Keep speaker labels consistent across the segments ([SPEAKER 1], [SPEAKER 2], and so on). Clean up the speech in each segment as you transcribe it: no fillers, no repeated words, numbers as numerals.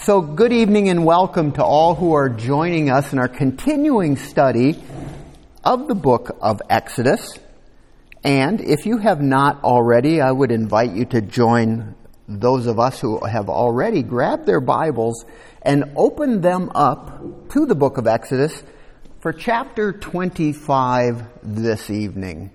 [SPEAKER 1] So good evening and welcome to all who are joining us in our continuing study of the book of Exodus. And if you have not already, I would invite you to join those of us who have already grabbed their Bibles and open them up to the book of Exodus for chapter 25 this evening.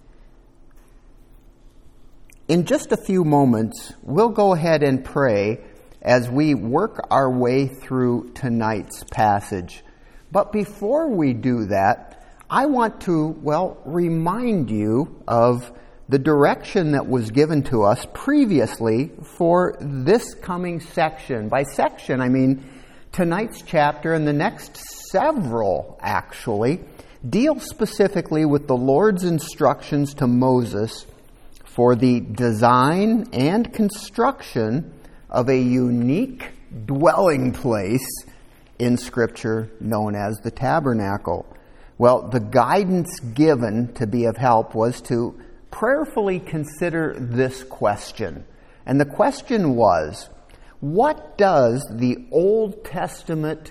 [SPEAKER 1] In just a few moments, we'll go ahead and pray as we work our way through tonight's passage. But before we do that, I want to, remind you of the direction that was given to us previously for this coming section. By section, I mean tonight's chapter and the next several, actually, deal specifically with the Lord's instructions to Moses for the design and construction of a unique dwelling place in Scripture known as the tabernacle. Well, the guidance given to be of help was to prayerfully consider this question. And the question was, what does the Old Testament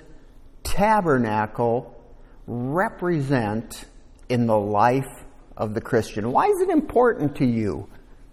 [SPEAKER 1] tabernacle represent in the life of the Christian? Why is it important to you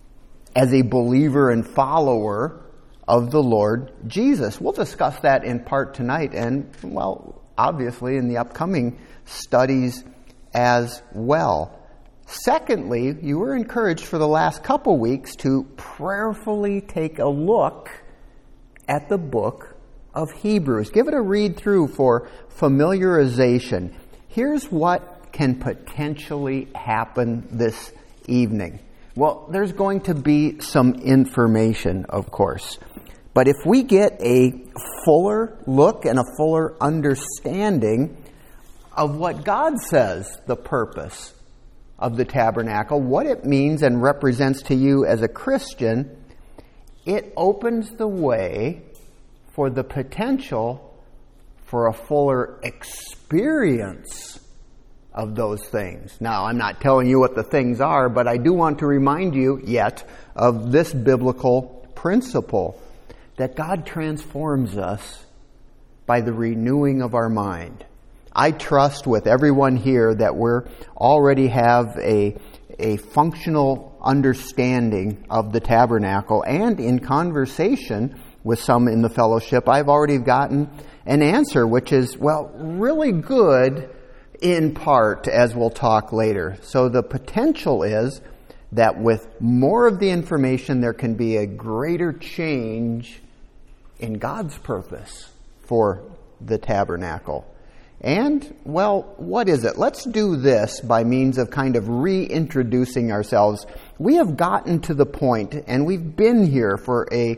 [SPEAKER 1] as a believer and follower of the Lord Jesus? We'll discuss that in part tonight and, obviously in the upcoming studies as well. Secondly, you were encouraged for the last couple weeks to prayerfully take a look at the book of Hebrews. Give it a read through for familiarization. Here's what can potentially happen this evening. Well, there's going to be some information, of course. But if we get a fuller look and a fuller understanding of what God says the purpose of the tabernacle, what it means and represents to you as a Christian, it opens the way for the potential for a fuller experience of those things. Now, I'm not telling you what the things are, but I do want to remind you yet of this biblical principle that God transforms us by the renewing of our mind. I trust with everyone here that we already have a functional understanding of the tabernacle, and in conversation with some in the fellowship, I've already gotten an answer which is, really good in part, as we'll talk later. So the potential is that with more of the information, there can be a greater change in God's purpose for the tabernacle. And, what is it? Let's do this by means of kind of reintroducing ourselves. We have gotten to the point, and we've been here for a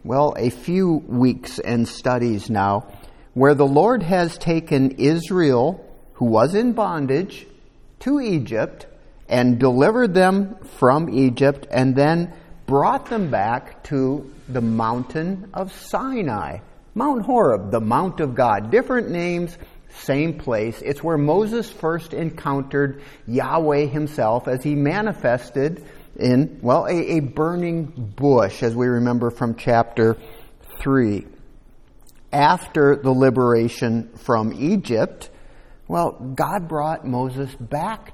[SPEAKER 1] few weeks and studies now, where the Lord has taken Israel, who was in bondage, to Egypt, and delivered them from Egypt, and then brought them back to the mountain of Sinai. Mount Horeb, the Mount of God. Different names, same place. It's where Moses first encountered Yahweh himself as he manifested in, a burning bush, as we remember from chapter 3. After the liberation from Egypt, God brought Moses back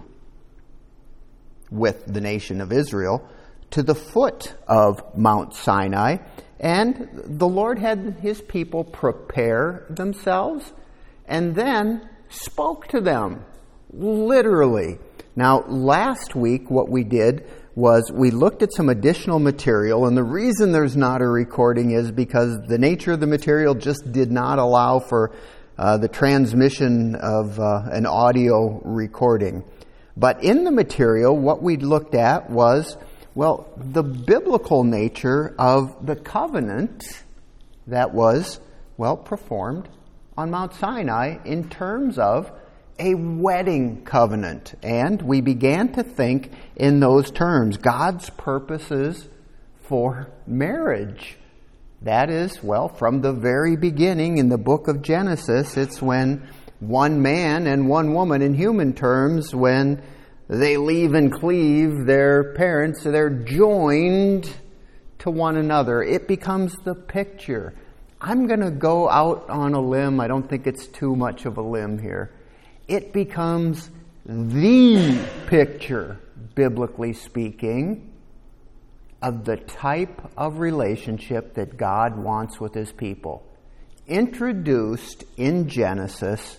[SPEAKER 1] with the nation of Israel, to the foot of Mount Sinai, and the Lord had his people prepare themselves and then spoke to them, literally. Now, last week what we did was we looked at some additional material, and the reason there's not a recording is because the nature of the material just did not allow for the transmission of an audio recording. But in the material, what we looked at was, the biblical nature of the covenant that was, performed on Mount Sinai in terms of a wedding covenant. And we began to think in those terms, God's purposes for marriage. That is, from the very beginning in the book of Genesis, it's when one man and one woman in human terms, when they leave and cleave their parents, they're joined to one another. It becomes the picture I'm going to go out on a limb. I don't think it's too much of a limb here. It becomes the picture, biblically speaking, of the type of relationship that God wants with His people. Introduced in Genesis,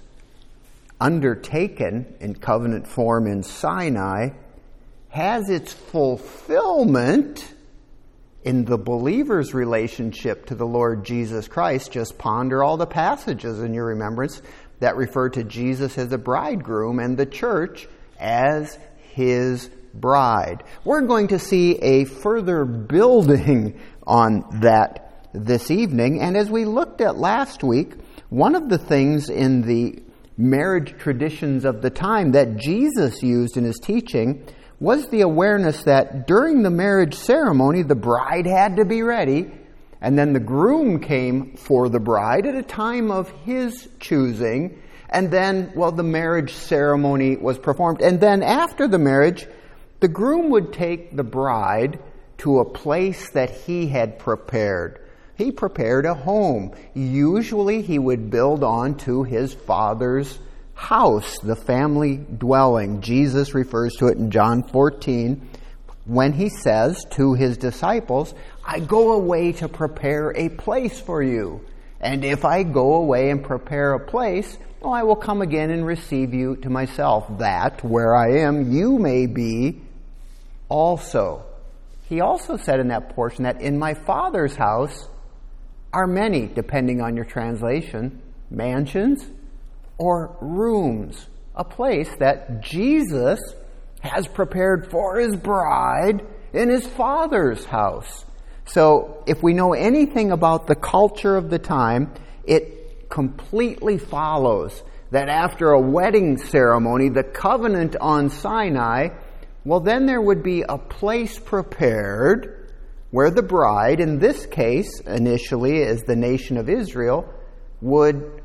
[SPEAKER 1] undertaken in covenant form in Sinai, has its fulfillment in the believer's relationship to the Lord Jesus Christ. Just ponder all the passages in your remembrance that refer to Jesus as a bridegroom and the church as His bride. We're going to see a further building on that this evening. And as we looked at last week, one of the things in the marriage traditions of the time that Jesus used in His teaching was the awareness that during the marriage ceremony, the bride had to be ready, and then the groom came for the bride at a time of his choosing, and then, the marriage ceremony was performed. And then after the marriage, the groom would take the bride to a place that he had prepared. He prepared a home. Usually he would build onto his father's house, the family dwelling. Jesus refers to it in John 14 when He says to His disciples, I go away to prepare a place for you. And if I go away and prepare a place, I will come again and receive you to myself, that where I am, you may be also. He also said in that portion that in my Father's house are many, depending on your translation, mansions or rooms, a place that Jesus has prepared for His bride in His Father's house. So if we know anything about the culture of the time, it completely follows that after a wedding ceremony, the covenant on Sinai, then there would be a place prepared where the bride, in this case, initially as the nation of Israel, would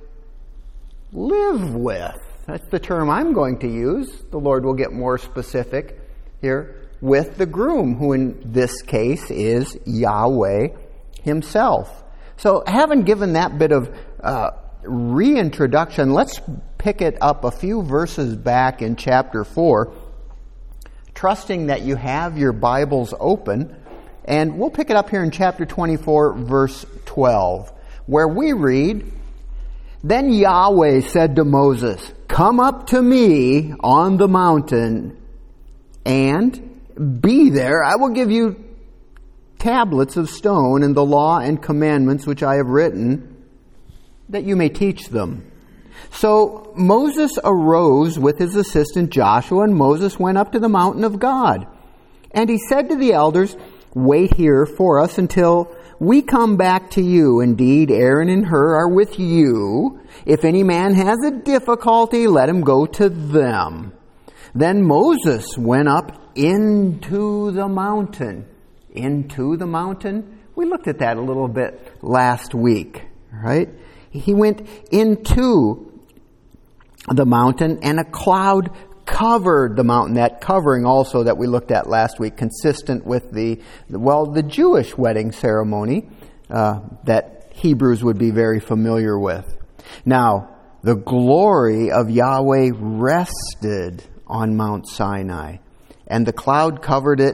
[SPEAKER 1] live with. That's the term I'm going to use. The Lord will get more specific here. With the groom, who in this case is Yahweh Himself. So having given that bit of reintroduction, let's pick it up a few verses back in chapter 4, trusting that you have your Bibles open. And we'll pick it up here in chapter 24, verse 12, where we read, Then Yahweh said to Moses, Come up to me on the mountain and be there. I will give you tablets of stone and the law and commandments which I have written, that you may teach them. So Moses arose with his assistant Joshua, and Moses went up to the mountain of God. And he said to the elders, Wait here for us until we come back to you. Indeed, Aaron and Hur are with you. If any man has a difficulty, let him go to them. Then Moses went up into the mountain. Into the mountain? We looked at that a little bit last week, right? He went into the mountain, and a cloud covered the mountain. That covering also that we looked at last week, consistent with the Jewish wedding ceremony that Hebrews would be very familiar with. Now, the glory of Yahweh rested on Mount Sinai, and the cloud covered it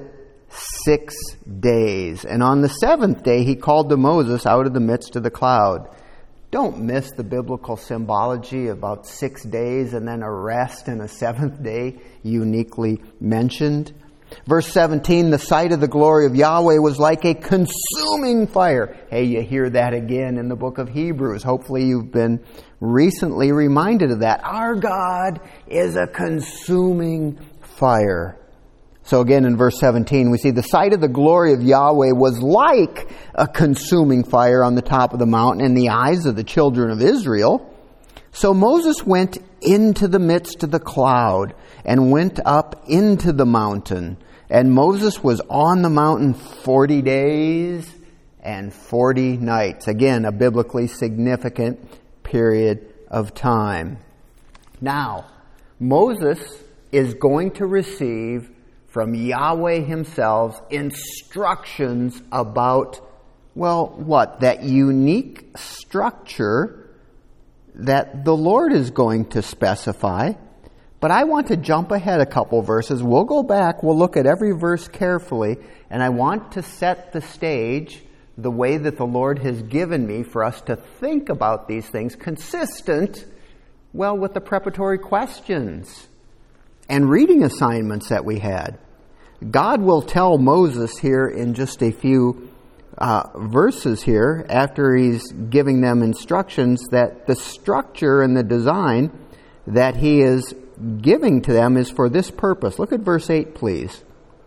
[SPEAKER 1] 6 days. And on the seventh day, He called to Moses out of the midst of the cloud. Don't miss the biblical symbology about 6 days and then a rest and a seventh day uniquely mentioned. Verse 17, the sight of the glory of Yahweh was like a consuming fire. Hey, you hear that again in the book of Hebrews. Hopefully you've been recently reminded of that. Our God is a consuming fire. So again in verse 17, we see the sight of the glory of Yahweh was like a consuming fire on the top of the mountain in the eyes of the children of Israel. So Moses went into the midst of the cloud and went up into the mountain. And Moses was on the mountain 40 days and 40 nights. Again, a biblically significant period of time. Now, Moses is going to receive from Yahweh Himself instructions about Well, what? That unique structure that the Lord is going to specify. But I want to jump ahead a couple verses. We'll go back, we'll look at every verse carefully, and I want to set the stage the way that the Lord has given me for us to think about these things, consistent, well, with the preparatory questions and reading assignments that we had. God will tell Moses here in just a few verses here, after he's giving them instructions, that the structure and the design that he is giving to them is for this purpose. Look at verse 8, please.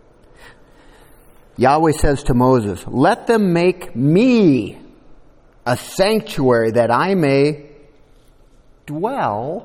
[SPEAKER 1] Yahweh says to Moses, "Let them make me a sanctuary that I may dwell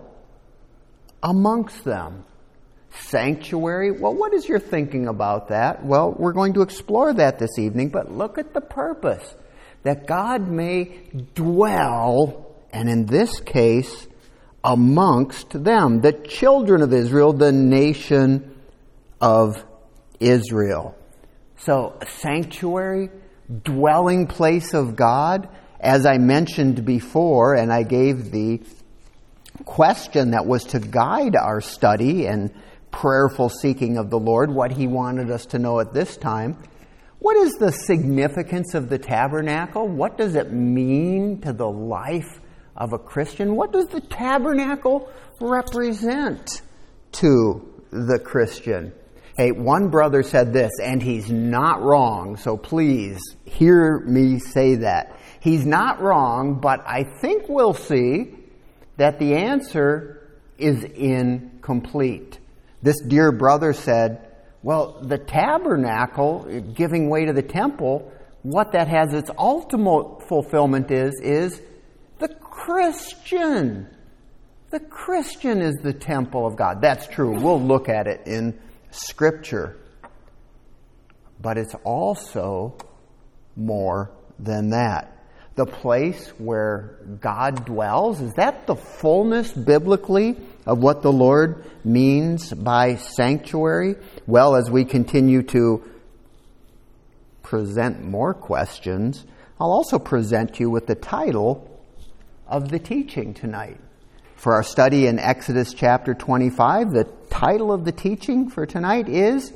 [SPEAKER 1] amongst them." Sanctuary? Well, what is your thinking about that? Well, we're going to explore that this evening, but look at the purpose. That God may dwell, and in this case, amongst them, the children of Israel, the nation of Israel. So, a sanctuary, dwelling place of God, as I mentioned before, and I gave the question that was to guide our study and prayerful seeking of the Lord, what He wanted us to know at this time. What is the significance of the tabernacle? What does it mean to the life of a Christian? What does the tabernacle represent to the Christian? Hey, one brother said this, and he's not wrong, so please hear me say that. He's not wrong, but I think we'll see that the answer is incomplete. This dear brother said, well, the tabernacle, giving way to the temple, what that has its ultimate fulfillment is the Christian. The Christian is the temple of God. That's true. We'll look at it in Scripture. But it's also more than that. The place where God dwells, is that the fullness biblically of what the Lord means by sanctuary? Well, as we continue to present more questions, I'll also present you with the title of the teaching tonight. For our study in Exodus chapter 25, the title of the teaching for tonight is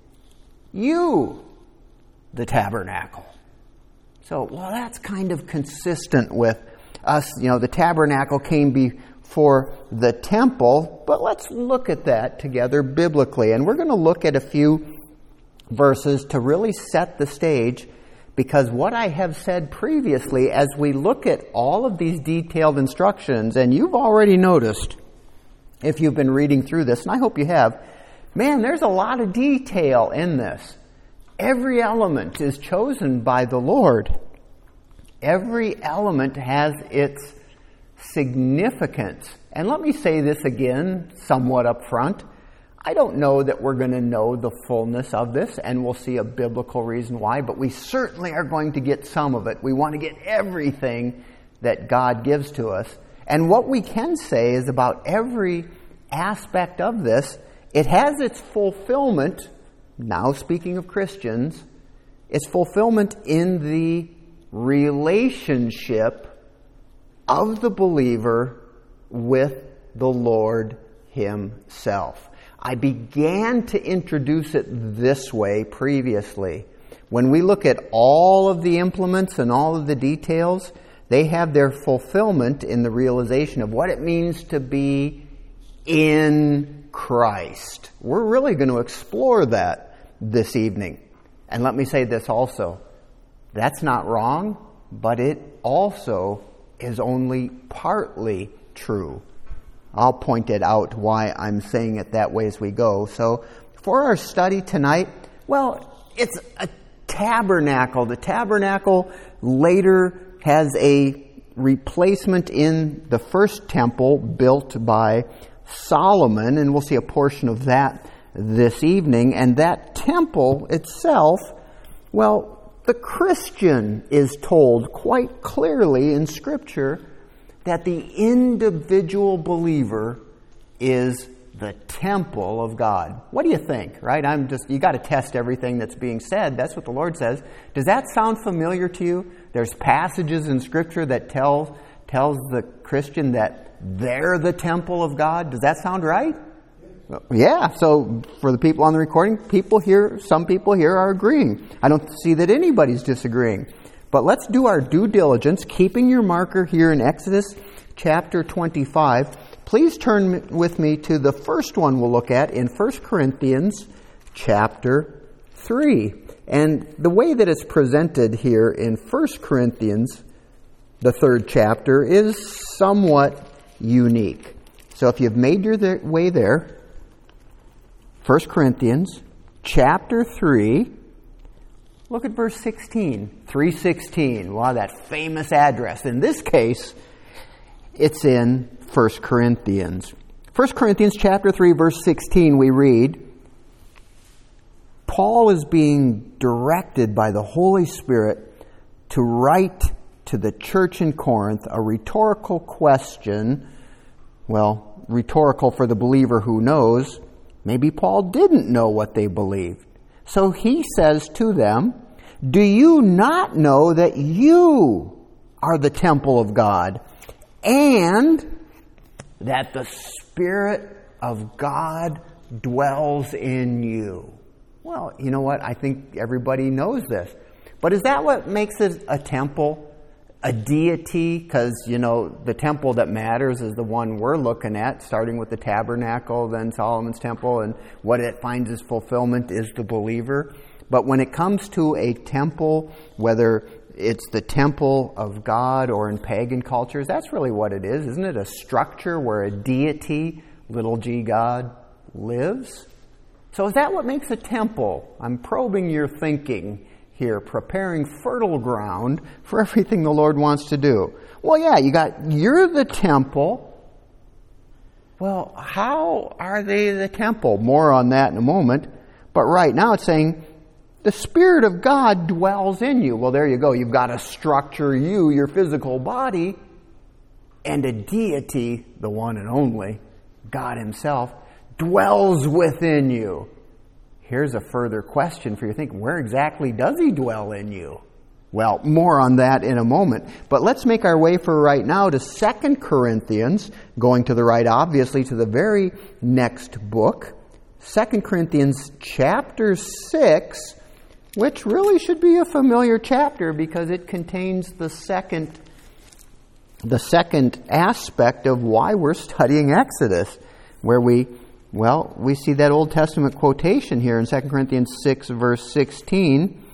[SPEAKER 1] You, the Tabernacle. So, well, that's kind of consistent with us. You know, the tabernacle came before the temple, but let's look at that together biblically. And we're going to look at a few verses to really set the stage, because what I have said previously, as we look at all of these detailed instructions, and you've already noticed, if you've been reading through this, and I hope you have, man, there's a lot of detail in this. Every element is chosen by the Lord. Every element has its significance. And let me say this again, somewhat up front. I don't know that we're going to know the fullness of this, and we'll see a biblical reason why, but we certainly are going to get some of it. We want to get everything that God gives to us. And what we can say is about every aspect of this, it has its fulfillment. Now speaking of Christians, its fulfillment in the relationship of the believer with the Lord Himself. I began to introduce it this way previously. When we look at all of the implements and all of the details, they have their fulfillment in the realization of what it means to be in Christ. We're really going to explore that this evening. And let me say this also. That's not wrong, but it also is only partly true. I'll point it out why I'm saying it that way as we go. So, for our study tonight, well, it's a tabernacle. The tabernacle later has a replacement in the first temple built by Solomon, and we'll see a portion of that this evening. And that temple itself, well, the Christian is told quite clearly in Scripture that the individual believer is the temple of God. What do you think, right? You got to test everything that's being said. That's what the Lord says. Does that sound familiar to you? There's passages in Scripture that tells the Christian that they're the temple of God. Does that sound right? Yeah, so for the people on the recording, some people here are agreeing. I don't see that anybody's disagreeing. But let's do our due diligence, keeping your marker here in Exodus chapter 25. Please turn with me to the first one we'll look at in 1 Corinthians chapter 3. And the way that it's presented here in 1 Corinthians, the 3rd chapter, is somewhat unique. So if you've made your way there, 1 Corinthians chapter 3, look at verse 16, 3:16. Wow, that famous address. In this case, it's in 1 Corinthians. 1 Corinthians chapter 3, verse 16, we read, Paul is being directed by the Holy Spirit to write to the church in Corinth a rhetorical question. Well, rhetorical for the believer who knows. Maybe Paul didn't know what they believed. So he says to them, do you not know that you are the temple of God and that the Spirit of God dwells in you? Well, you know what? I think everybody knows this. But is that what makes it a temple? A deity? Because, the temple that matters is the one we're looking at, starting with the tabernacle, then Solomon's temple, and what it finds its fulfillment is the believer. But when it comes to a temple, whether it's the temple of God or in pagan cultures, that's really what it is. Isn't it a structure where a deity, little g God, lives? So is that what makes a temple? I'm probing your thinking here, preparing fertile ground for everything the Lord wants to do. Well, yeah, you're the temple. Well, how are they the temple? More on that in a moment. But right now it's saying, the Spirit of God dwells in you. Well, there you go. You've got a structure, your physical body, and a deity, the one and only, God Himself, dwells within you. Here's a further question for you thinking, where exactly does He dwell in you? Well, more on that in a moment. But let's make our way for right now to 2 Corinthians, going to the right, obviously, to the very next book. 2 Corinthians chapter 6, which really should be a familiar chapter because it contains the second aspect of why we're studying Exodus, where we see that Old Testament quotation here in 2 Corinthians 6, verse 16,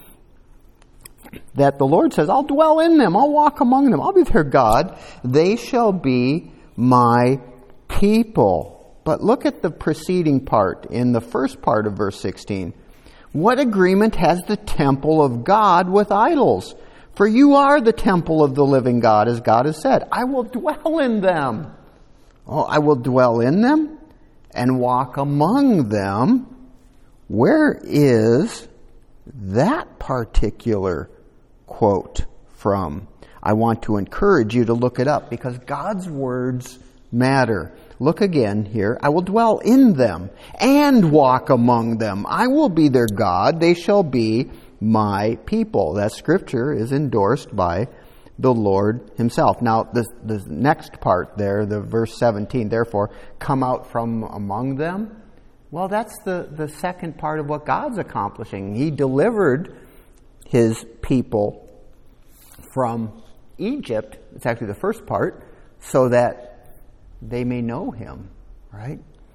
[SPEAKER 1] that the Lord says, I'll dwell in them, I'll walk among them, I'll be their God, they shall be my people. But look at the preceding part, in the first part of verse 16. What agreement has the temple of God with idols? For you are the temple of the living God, as God has said, I will dwell in them. Oh, I will dwell in them and walk among them. Where is that particular quote from? I want to encourage you to look it up because God's words matter. Look again here. I will dwell in them and walk among them. I will be their God. They shall be my people. That scripture is endorsed by the Lord Himself. Now, the next part there, the verse 17, therefore, come out from among them. Well, that's the second part of what God's accomplishing. He delivered His people from Egypt. It's actually the first part, so that they may know Him, right?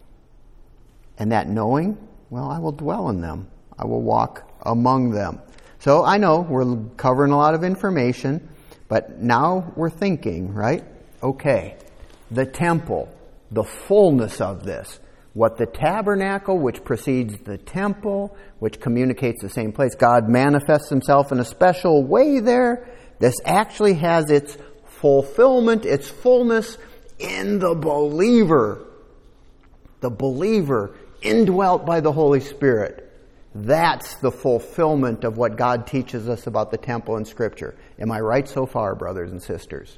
[SPEAKER 1] And that knowing, well, I will dwell in them. I will walk among them. So I know we're covering a lot of information, but now we're thinking, right? Okay, the temple, the fullness of this. What the tabernacle, which precedes the temple, which communicates the same place. God manifests Himself in a special way there. This actually has its fulfillment, its fullness in the believer. The believer, indwelt by the Holy Spirit. That's the fulfillment of what God teaches us about the temple in Scripture. Am I right so far, brothers and sisters?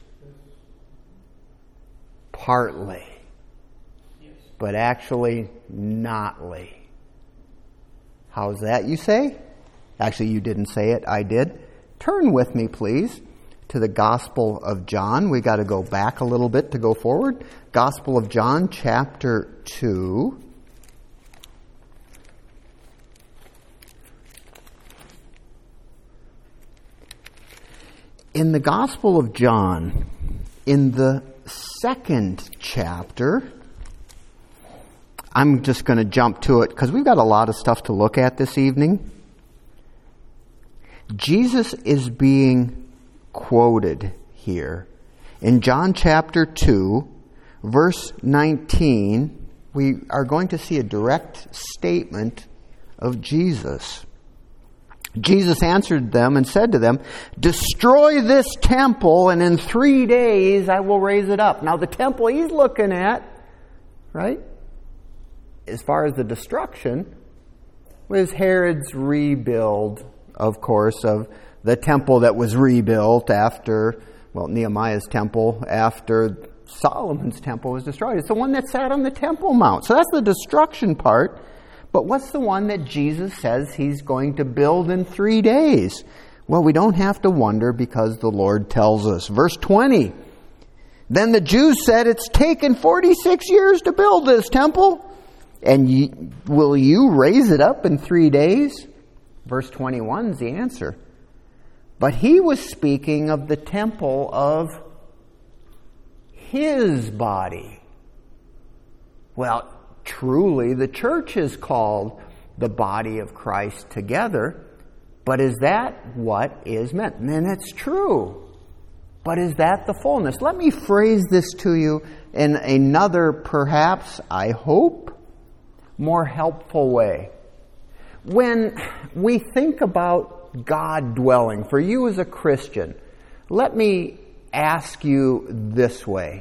[SPEAKER 1] Partly. But actually notly. How's that, you say? Actually, you didn't say it. I did. Turn with me, please, to the Gospel of John. We got to go back a little bit to go forward. Gospel of John, chapter 2. In the Gospel of John, in the 2nd chapter, I'm just going to jump to it because we've got a lot of stuff to look at this evening. Jesus is being quoted here. In John chapter 2, verse 19, we are going to see a direct statement of Jesus. Jesus answered them and said to them, "Destroy this temple, and in 3 days I will raise it up." Now the temple he's looking at, right, as far as the destruction, was Herod's rebuild, of course, of the temple that was rebuilt after, Nehemiah's temple, after Solomon's temple was destroyed. It's the one that sat on the Temple Mount. So that's the destruction part. But what's the one that Jesus says he's going to build in 3 days? Well, we don't have to wonder because the Lord tells us. Verse 20, "Then the Jews said, 'It's taken 46 years to build this temple, and will you raise it up in 3 days?' Verse 21 is the answer. But he was speaking of the temple of his body. Well, truly, the church is called the body of Christ together, but is that what is meant? And it's true. But is that the fullness? Let me phrase this to you in another, perhaps, I hope, more helpful way. When we think about God dwelling, for you as a Christian, let me ask you this way.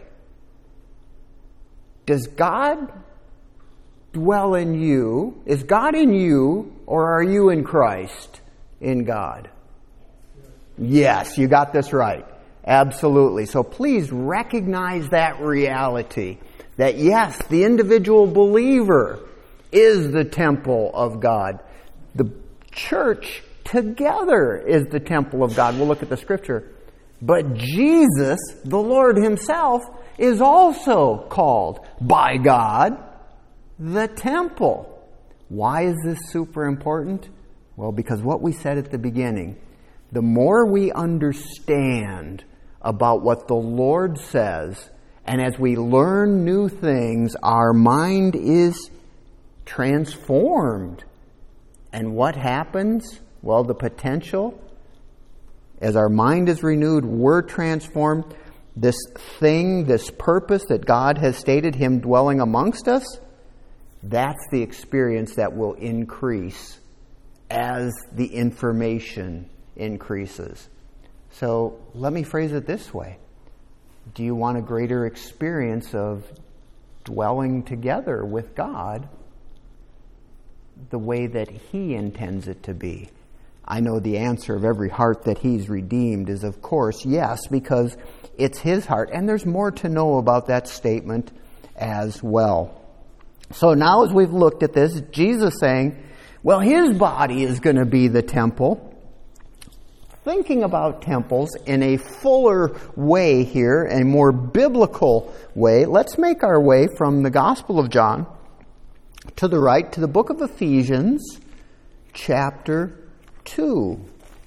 [SPEAKER 1] Does God dwell in you? Is God in you, or are you in Christ, in God? Yes, you got this right. Absolutely. So please recognize that reality. That yes, the individual believer is the temple of God. The church together is the temple of God. We'll look at the scripture. But Jesus, the Lord himself, is also called by God the temple. Why is this super important? Well, because what we said at the beginning, the more we understand about what the Lord says, and as we learn new things, our mind is transformed. And what happens? Well, the potential, as our mind is renewed, we're transformed. This thing, this purpose that God has stated, him dwelling amongst us, that's the experience that will increase as the information increases. So let me phrase it this way. Do you want a greater experience of dwelling together with God the way that he intends it to be? I know the answer of every heart that he's redeemed is, of course, yes, because it's his heart. And there's more to know about that statement as well. So now as we've looked at this, Jesus saying, well, his body is going to be the temple. Thinking about temples in a fuller way here, a more biblical way, let's make our way from the Gospel of John to the right to the book of Ephesians, chapter 2.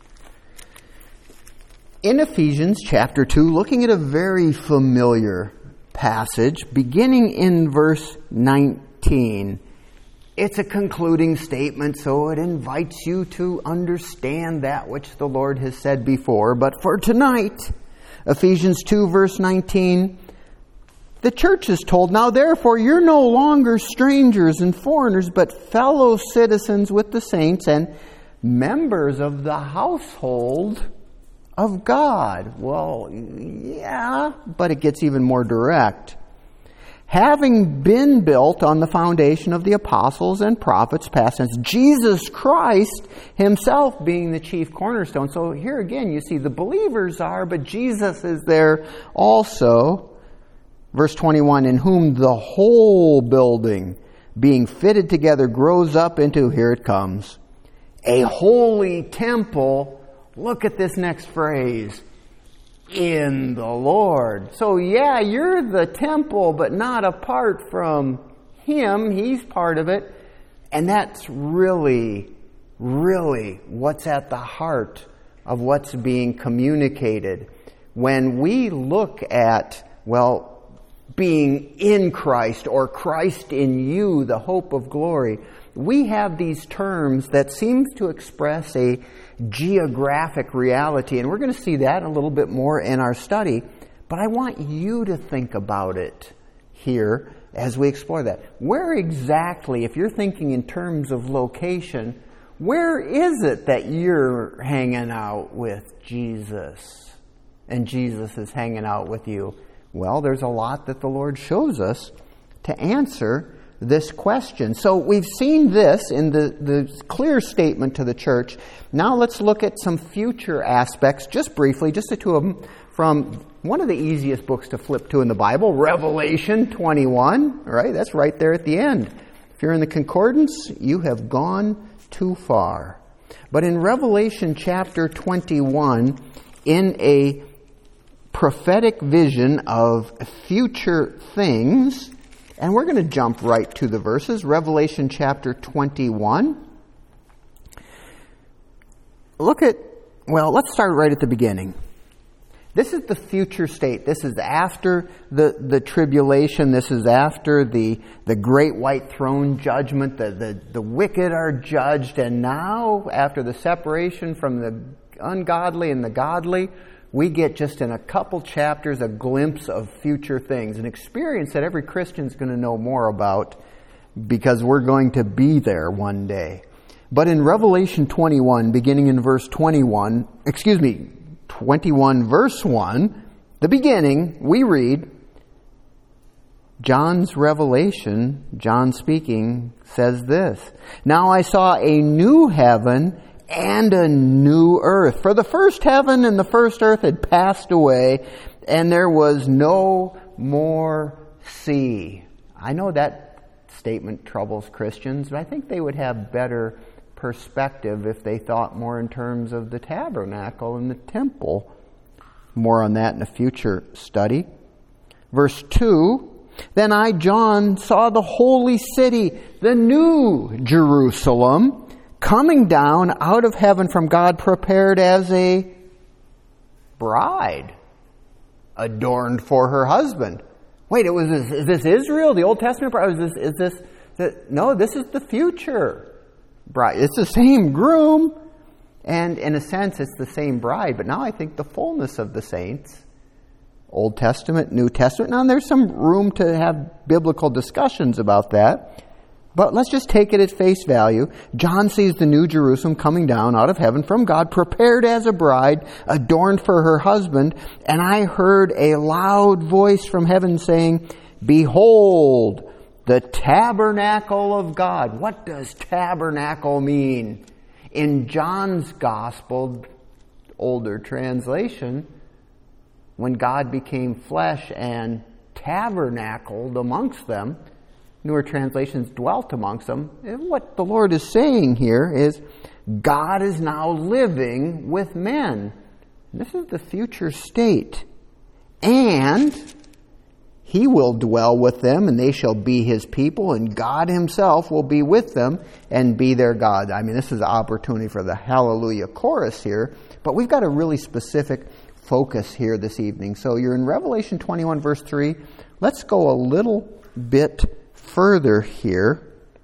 [SPEAKER 1] In Ephesians chapter 2, looking at a very familiar passage, beginning in verse 19, it's a concluding statement, so it invites you to understand that which the Lord has said before. But for tonight, Ephesians 2, verse 19, the church is told, "Now therefore you're no longer strangers and foreigners, but fellow citizens with the saints and members of the household of God." Well, yeah, but it gets even more direct. "Having been built on the foundation of the apostles and prophets, past tense, Jesus Christ himself being the chief cornerstone." So here again, you see the believers are, but Jesus is there also. Verse 21, "In whom the whole building, being fitted together, grows up into," here it comes, "a holy temple." Look at this next phrase. in the Lord. So yeah, you're the temple, but not apart from Him. He's part of it. And that's really, really what's at the heart of what's being communicated. When we look at, being in Christ or Christ in you, the hope of glory, we have these terms that seem to express a geographic reality. And we're going to see that a little bit more in our study. But I want you to think about it here as we explore that. Where exactly, if you're thinking in terms of location, where is it that you're hanging out with Jesus and Jesus is hanging out with you? Well, there's a lot that the Lord shows us to answer this question. So we've seen this in the clear statement to the church. Now let's look at some future aspects, just briefly, just the two of them, from one of the easiest books to flip to in the Bible, Revelation 21, right? That's right there at the end. If you're in the concordance, you have gone too far. But in Revelation chapter 21, in a prophetic vision of future things, and we're going to jump right to the verses. Revelation chapter 21. Let's start right at the beginning. This is the future state. This is after the tribulation. This is after the great white throne judgment. The wicked are judged. And now, after the separation from the ungodly and the godly, we get just in a couple chapters a glimpse of future things, an experience that every Christian's going to know more about because we're going to be there one day. But in Revelation 21, beginning in verse 21 verse 1, the beginning, we read, John's revelation, John speaking, says this, "Now I saw a new heaven and a new earth. For the first heaven and the first earth had passed away, and there was no more sea." I know that statement troubles Christians, but I think they would have better perspective if they thought more in terms of the tabernacle and the temple. More on that in a future study. Verse 2, "Then I, John, saw the holy city, the new Jerusalem, coming down out of heaven from God, prepared as a bride, adorned for her husband." Wait, is this Israel, the Old Testament bride? No, this is the future bride. It's the same groom, and in a sense, it's the same bride. But now I think the fullness of the saints, Old Testament, New Testament. Now there's some room to have biblical discussions about that. But let's just take it at face value. John sees the new Jerusalem coming down out of heaven from God, prepared as a bride, adorned for her husband. And I heard a loud voice from heaven saying, "Behold, the tabernacle of God." What does tabernacle mean? In John's Gospel, older translation, when God became flesh and tabernacled amongst them, newer translations dwelt amongst them. And what the Lord is saying here is God is now living with men. This is the future state. And He will dwell with them, and they shall be His people, and God Himself will be with them and be their God. I mean, this is an opportunity for the hallelujah chorus here, but we've got a really specific focus here this evening. So you're in Revelation 21, verse 3. Let's go a little bit further here.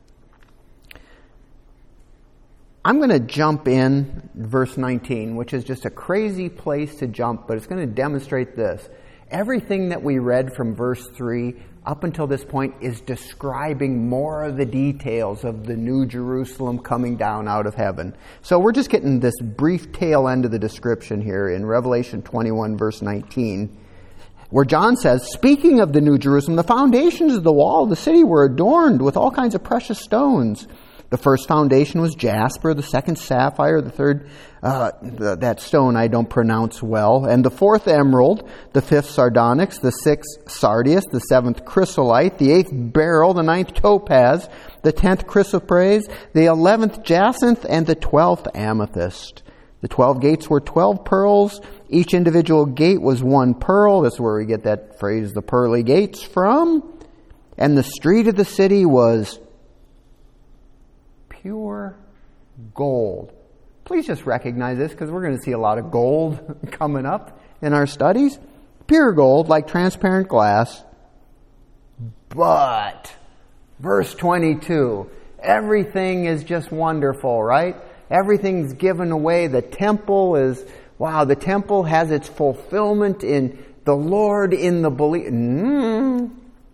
[SPEAKER 1] I'm going to jump in verse 19, which is just a crazy place to jump, but it's going to demonstrate this. Everything that we read from verse 3 up until this point is describing more of the details of the new Jerusalem coming down out of heaven. So we're just getting this brief tail end of the description here in Revelation 21, verse 19. Where John says, speaking of the New Jerusalem, the foundations of the wall of the city were adorned with all kinds of precious stones. The first foundation was jasper, the second sapphire, the third, that stone I don't pronounce well, and the fourth emerald, the fifth sardonyx, the sixth sardius, the seventh chrysolite, the eighth beryl, the ninth topaz, the 10th chrysoprase, the 11th jacinth, and the 12th amethyst. The 12 gates were 12 pearls. Each individual gate was one pearl. That's where we get that phrase, the pearly gates, from. And the street of the city was pure gold. Please just recognize this, because we're going to see a lot of gold coming up in our studies. Pure gold, like transparent glass. But, verse 22, everything is just wonderful, right? Everything's given away. The temple the temple has its fulfillment in the Lord, in the believer.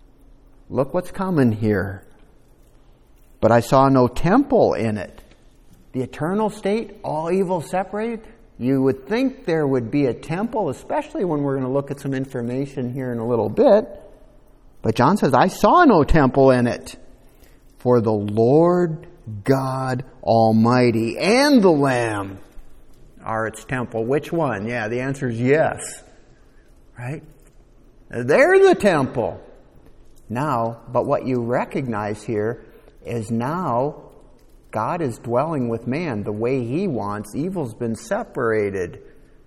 [SPEAKER 1] Look what's coming here. But I saw no temple in it. The eternal state, all evil separated. You would think there would be a temple, especially when we're going to look at some information here in a little bit. But John says, I saw no temple in it. For the Lord God Almighty and the Lamb are its temple. Which one? Yeah, the answer is yes. Right? They're the temple. Now, but what you recognize here is now God is dwelling with man the way He wants. Evil's been separated.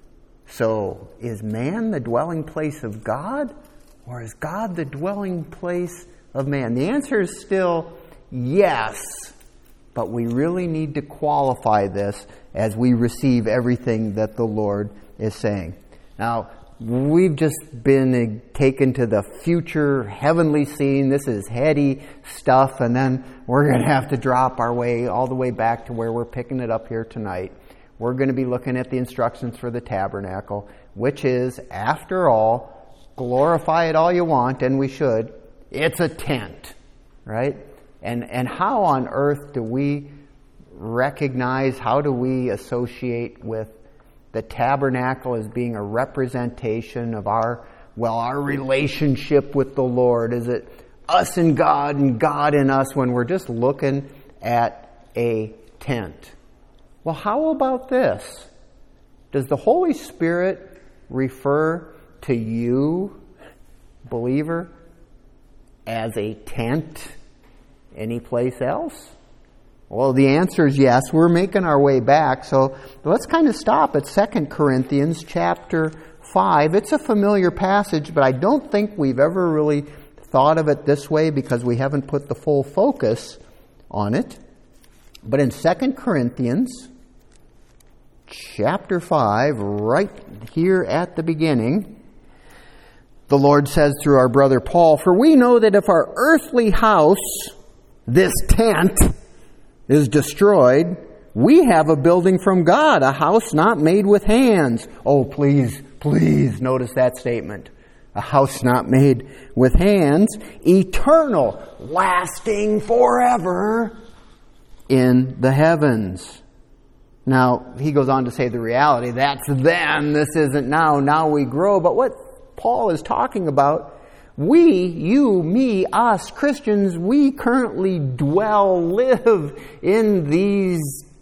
[SPEAKER 1] So, is man the dwelling place of God? Or is God the dwelling place of man? The answer is still yes. But we really need to qualify this as we receive everything that the Lord is saying. Now, we've just been taken to the future heavenly scene. This is heady stuff, and then we're going to have to drop our way all the way back to where we're picking it up here tonight. We're going to be looking at the instructions for the tabernacle, which is, after all, glorify it all you want, and we should. It's a tent, right? And how on earth do we recognize, how do we associate with the tabernacle as being a representation of our relationship with the Lord? Is it us and God in us when we're just looking at a tent? Well, how about this? Does the Holy Spirit refer to you, believer, as a tent any place else? Well, the answer is yes. We're making our way back. So let's kind of stop at 2 Corinthians chapter 5. It's a familiar passage, but I don't think we've ever really thought of it this way because we haven't put the full focus on it. But in 2 Corinthians chapter 5, right here at the beginning, the Lord says through our brother Paul, "For we know that if our earthly house, this tent, is destroyed, we have a building from God, a house not made with hands." Oh, please notice that statement. A house not made with hands, eternal, lasting forever in the heavens. Now, he goes on to say the reality, that's then, this isn't now. Now we grow. But what Paul is talking about, we, you, me, us, Christians, we currently live in these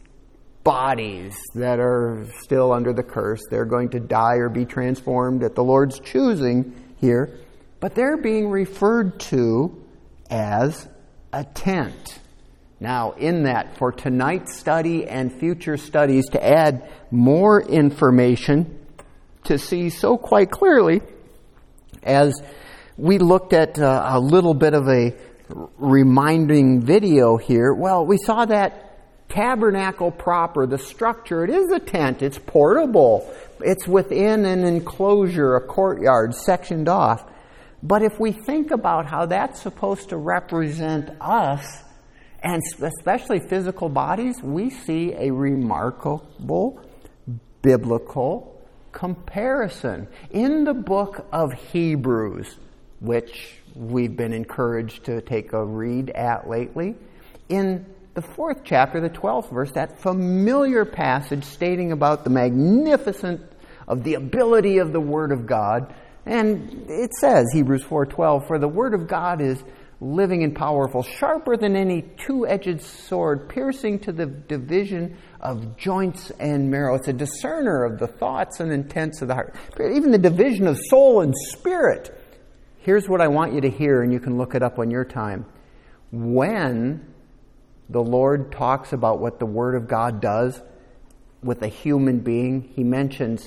[SPEAKER 1] bodies that are still under the curse. They're going to die or be transformed at the Lord's choosing here. But they're being referred to as a tent. Now, in that, for tonight's study and future studies, to add more information to see so quite clearly, as we looked at a little bit of a reminding video here. Well, we saw that tabernacle proper, the structure. It is a tent. It's portable. It's within an enclosure, a courtyard, sectioned off. But if we think about how that's supposed to represent us, and especially physical bodies, we see a remarkable biblical comparison in the book of Hebrews, which we've been encouraged to take a read at lately. In the 4th chapter, the 12th verse, that familiar passage stating about the magnificence of the ability of the Word of God. And it says, Hebrews 4:12, "For the Word of God is living and powerful, sharper than any two-edged sword, piercing to the division of joints and marrow." It's a discerner of the thoughts and intents of the heart, even the division of soul and spirit. Here's what I want you to hear, and you can look it up on your time. When the Lord talks about what the Word of God does with a human being, He mentions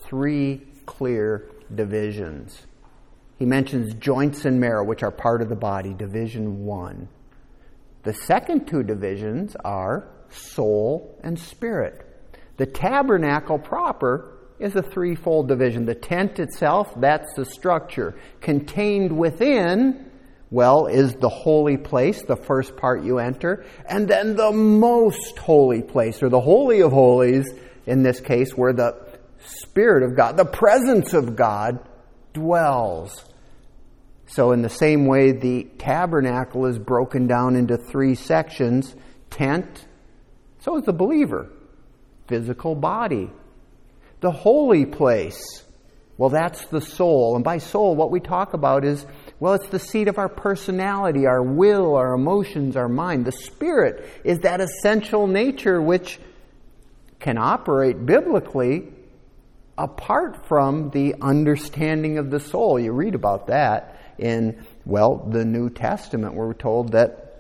[SPEAKER 1] three clear divisions. He mentions joints and marrow, which are part of the body, division 1. The second two divisions are soul and spirit. The tabernacle proper is a threefold division. The tent itself, that's the structure. Contained within, well, is the holy place, the first part you enter, and then the most holy place, or the Holy of Holies, in this case, where the Spirit of God, the presence of God, dwells. So in the same way, the tabernacle is broken down into three sections. Tent, so is the believer. Physical body. The holy place, well, that's the soul. And by soul, what we talk about is, well, it's the seat of our personality, our will, our emotions, our mind. The spirit is that essential nature which can operate biblically apart from the understanding of the soul. You read about that in, well, the New Testament, where we're told that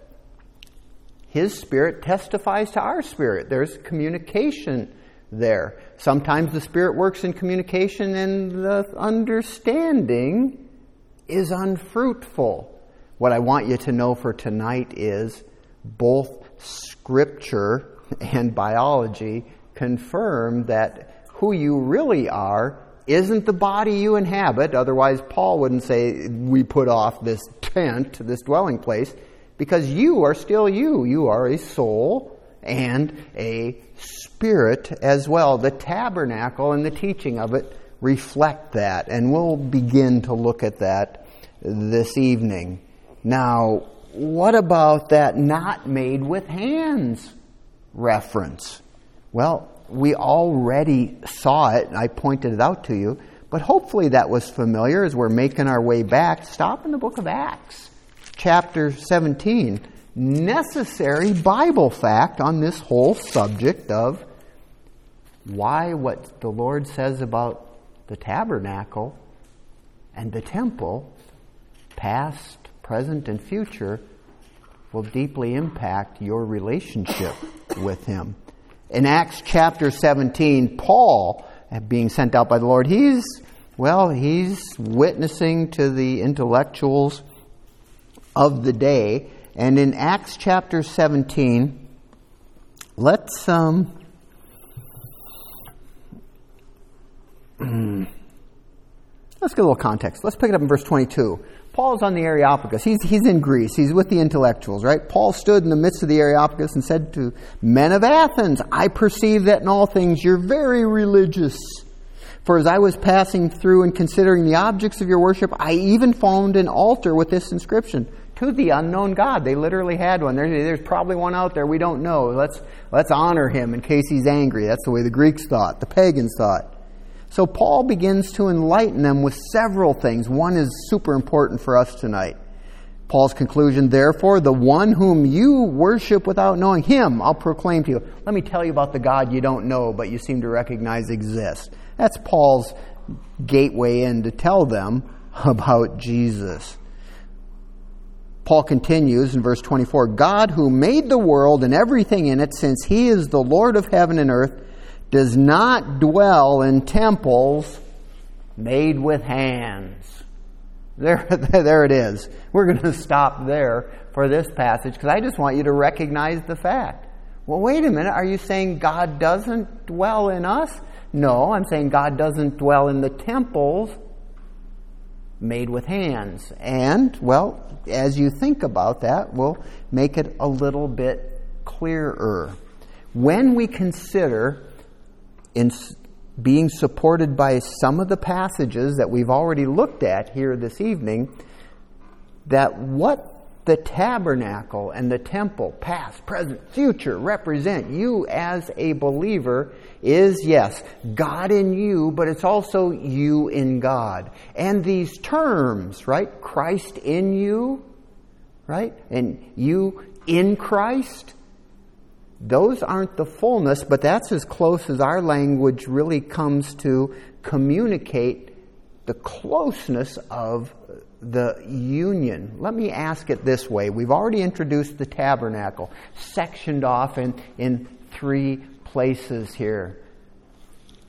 [SPEAKER 1] His Spirit testifies to our spirit. There's communication there. Sometimes the Spirit works in communication and the understanding is unfruitful. What I want you to know for tonight is both Scripture and biology confirm that who you really are isn't the body you inhabit. Otherwise, Paul wouldn't say we put off this tent, this dwelling place, because you are still you. You are a soul and a spirit as well. The tabernacle and the teaching of it reflect that, and we'll begin to look at that this evening. Now, what about that not made with hands reference? Well, we already saw it, and I pointed it out to you, but hopefully that was familiar as we're making our way back. Stop in the book of Acts, chapter 17. Necessary Bible fact on this whole subject of why what the Lord says about the tabernacle and the temple, past, present, and future, will deeply impact your relationship with Him. In Acts chapter 17, Paul, being sent out by the Lord, he's witnessing to the intellectuals of the day. And in Acts chapter 17, let's get a little context. Let's pick it up in verse 22. Paul's on the Areopagus. He's in Greece. He's with the intellectuals, right? Paul stood in the midst of the Areopagus and said to men of Athens, I perceive that in all things you're very religious. For as I was passing through and considering the objects of your worship, I even found an altar with this inscription, to the unknown God. They literally had one. There's probably one out there we don't know. Let's honor him in case he's angry. That's the way the Greeks thought, the pagans thought. So Paul begins to enlighten them with several things. One is super important for us tonight. Paul's conclusion, therefore, the one whom you worship without knowing, him I'll proclaim to you. Let me tell you about the God you don't know, but you seem to recognize exists. That's Paul's gateway in to tell them about Jesus. Paul continues in verse 24, God who made the world and everything in it, since He is the Lord of heaven and earth, does not dwell in temples made with hands. There it is. We're going to stop there for this passage because I just want you to recognize the fact. Well, wait a minute. Are you saying God doesn't dwell in us? No, I'm saying God doesn't dwell in the temples made with hands. And, well, as you think about that, we'll make it a little bit clearer. When we consider in being supported by some of the passages that we've already looked at here this evening, that what the tabernacle and the temple, past, present, future, represent you as a believer is, yes, God in you, but it's also you in God. And these terms, right? Christ in you, right? And you in Christ. Those aren't the fullness, but that's as close as our language really comes to communicate the closeness of the union. Let me ask it this way. We've already introduced the tabernacle, sectioned off in three places here.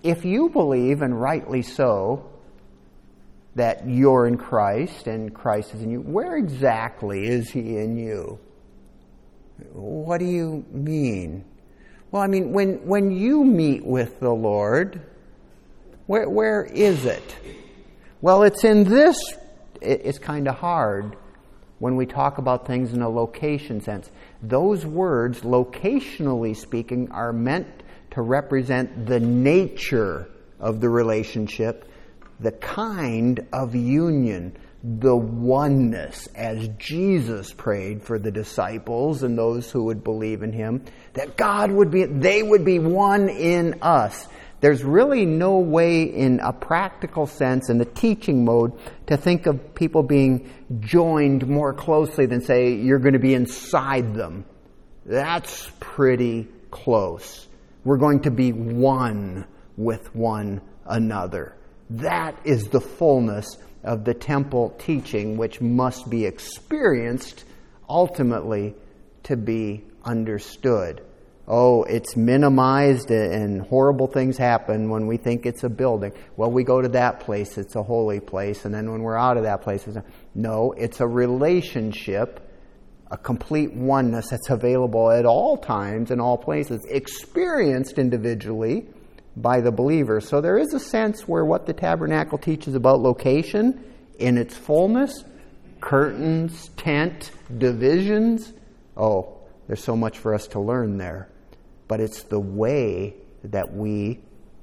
[SPEAKER 1] if you believe, and rightly so, that you're in Christ and Christ is in you, where exactly is He in you? What do you mean? Well, I mean, when you meet with the Lord, where is it? Well, it's in this. It's kind of hard when we talk about things in a location sense. Those words, locationally speaking, are meant to represent the nature of the relationship, the kind of union, the oneness, as Jesus prayed for the disciples and those who would believe in Him, that they would be one in us. There's really no way in a practical sense, in the teaching mode, to think of people being joined more closely than say you're going to be inside them. That's pretty close. We're going to be one with one another. That is the fullness of the temple teaching, which must be experienced ultimately to be understood. Oh, it's minimized and horrible things happen when we think it's a building. Well, we go to that place, it's a holy place, and then when we're out of that place, no, it's a relationship, a complete oneness that's available at all times in all places, experienced individually by the believer. So there is a sense where what the tabernacle teaches about location in its fullness, curtains, tent, divisions, there's so much for us to learn there. But it's the way that we,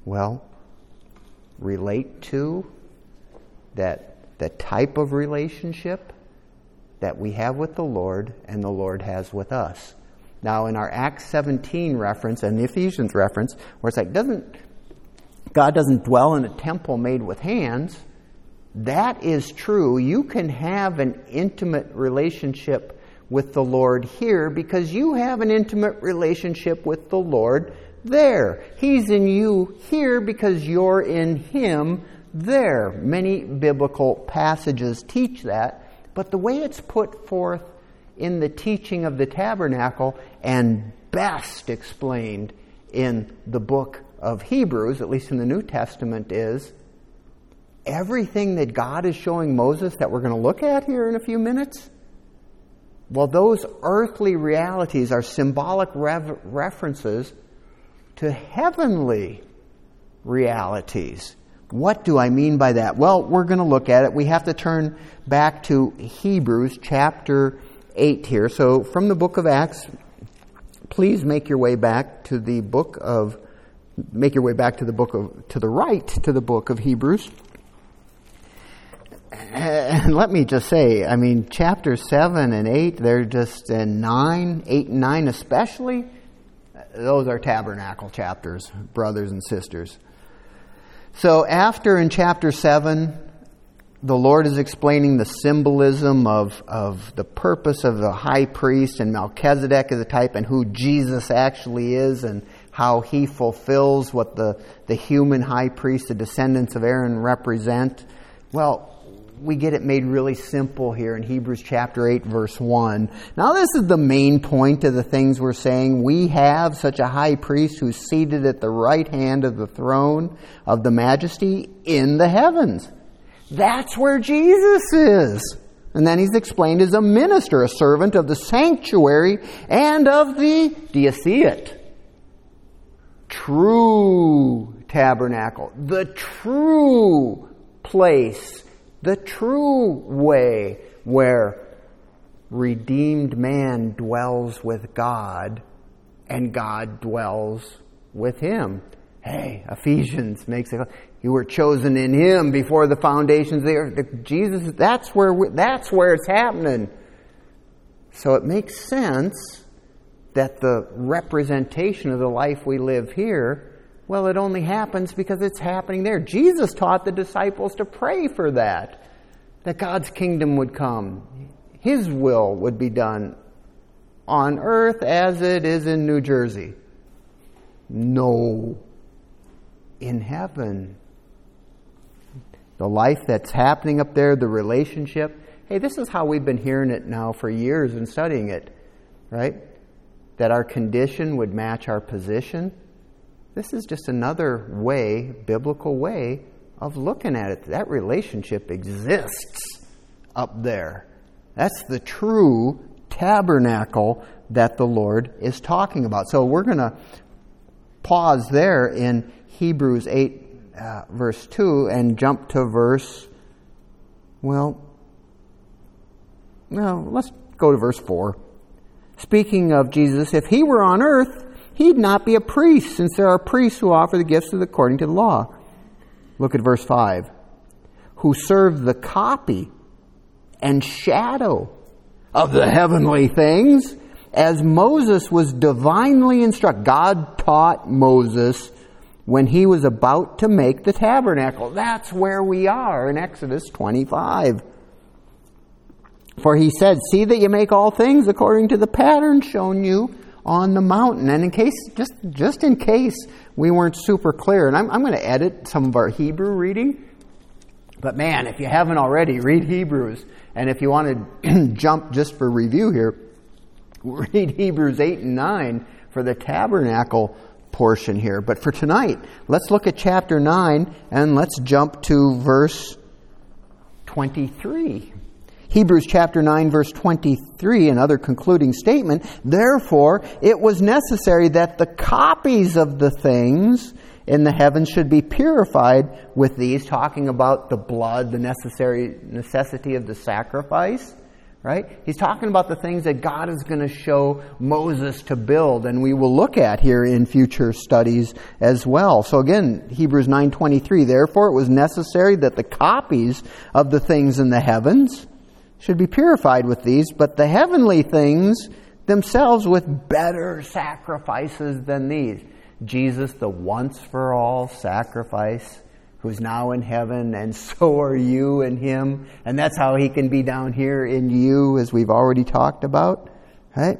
[SPEAKER 1] relate to, the type of relationship that we have with the Lord and the Lord has with us. Now, in our Acts 17 reference and the Ephesians reference, where it's like, God doesn't dwell in a temple made with hands, that is true. You can have an intimate relationship with the Lord here because you have an intimate relationship with the Lord there. He's in you here because you're in Him there. Many biblical passages teach that, but the way it's put forth in the teaching of the tabernacle and best explained in the book of Hebrews, at least in the New Testament, is everything that God is showing Moses that we're going to look at here in a few minutes. Well, those earthly realities are symbolic references to heavenly realities. What do I mean by that? Well, we're going to look at it. We have to turn back to Hebrews chapter 8 here. So from the book of Acts, please make your way back to the book of Hebrews. And let me just say, chapters 7 and 8, they're just, and 9, 8 and 9 especially, those are tabernacle chapters, brothers and sisters. So after in chapter 7, the Lord is explaining the symbolism of the purpose of the high priest, and Melchizedek is a type, and who Jesus actually is, and how He fulfills what the human high priest, the descendants of Aaron, represent. Well, we get it made really simple here in Hebrews chapter 8, verse 1. Now, this is the main point of the things we're saying. We have such a high priest who's seated at the right hand of the throne of the majesty in the heavens. That's where Jesus is. And then He's explained as a minister, a servant of the sanctuary and of the, do you see it? True tabernacle. The true place. The true way where redeemed man dwells with God and God dwells with him. Hey, Ephesians makes it, you were chosen in Him before the foundations of the earth. Jesus, that's where it's happening. So it makes sense that the representation of the life we live here, well, it only happens because it's happening there. Jesus taught the disciples to pray for that God's kingdom would come. His will would be done on earth as it is in New Jersey. No, in heaven. The life that's happening up there, the relationship. Hey, this is how we've been hearing it now for years and studying it, right? That our condition would match our position. This is just another way, biblical way, of looking at it. That relationship exists up there. That's the true tabernacle that the Lord is talking about. So we're going to pause there in Hebrews 8, verse 2, and jump to verse, let's go to verse 4. Speaking of Jesus, if he were on earth, he'd not be a priest, since there are priests who offer the gifts according to the law. Look at verse 5. Who serve the copy and shadow of the heavenly things, as Moses was divinely instructed. God taught Moses when he was about to make the tabernacle. That's where we are in Exodus 25. For he said, see that you make all things according to the pattern shown you on the mountain. And in case, just in case we weren't super clear, and I'm going to edit some of our Hebrew reading. But man, if you haven't already, read Hebrews. And if you want to jump just for review here, read Hebrews 8 and 9 for the tabernacle portion here. But for tonight, let's look at chapter 9 and let's jump to verse 23. Hebrews chapter 9 verse 23, another concluding statement. Therefore, it was necessary that the copies of the things in the heavens should be purified with these, talking about the blood, the necessity of the sacrifice, right? He's talking about the things that God is going to show Moses to build, and we will look at here in future studies as well. So again, Hebrews 9:23, therefore it was necessary that the copies of the things in the heavens should be purified with these, but the heavenly things themselves with better sacrifices than these. Jesus, the once-for-all sacrifice, who's now in heaven, and so are you in him. And that's how he can be down here in you, as we've already talked about. Right?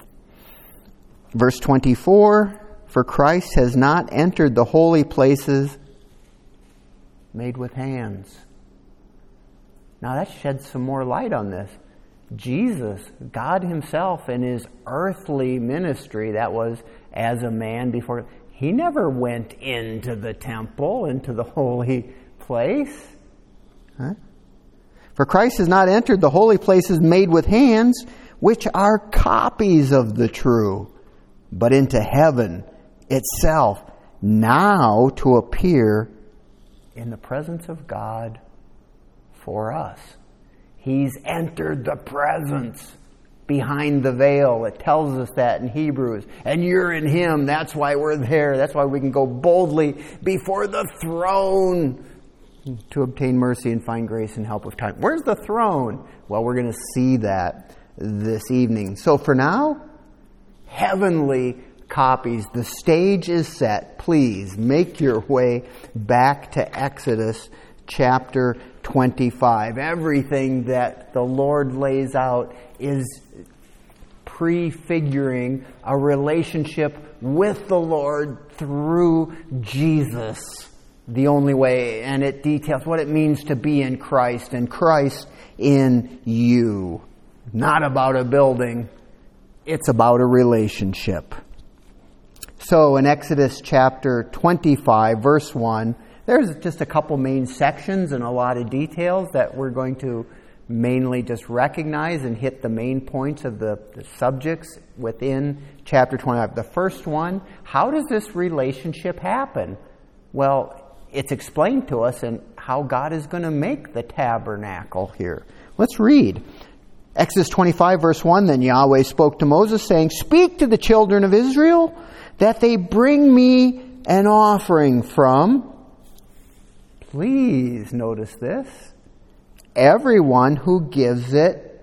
[SPEAKER 1] Verse 24, for Christ has not entered the holy places made with hands. Now that sheds some more light on this. Jesus, God himself in his earthly ministry, that was as a man before, he never went into the temple, into the holy place. Huh? For Christ has not entered the holy places made with hands, which are copies of the true, but into heaven itself, now to appear in the presence of God for us. He's entered the presence behind the veil. It tells us that in Hebrews. And you're in him. That's why we're there. That's why we can go boldly before the throne to obtain mercy and find grace and help of time. Where's the throne? Well, we're going to see that this evening. So for now, heavenly copies. The stage is set. Please make your way back to Exodus chapter 25. Everything that the Lord lays out is prefiguring a relationship with the Lord through Jesus, the only way. And it details what it means to be in Christ and Christ in you. Not about a building. It's about a relationship. So in Exodus chapter 25, verse 1, there's just a couple main sections and a lot of details that we're going to mainly just recognize and hit the main points of the subjects within chapter 25. The first one, how does this relationship happen? Well, it's explained to us in how God is going to make the tabernacle here. Let's read. Exodus 25 verse 1, then Yahweh spoke to Moses saying, speak to the children of Israel that they bring me an offering from, please notice this, everyone who gives it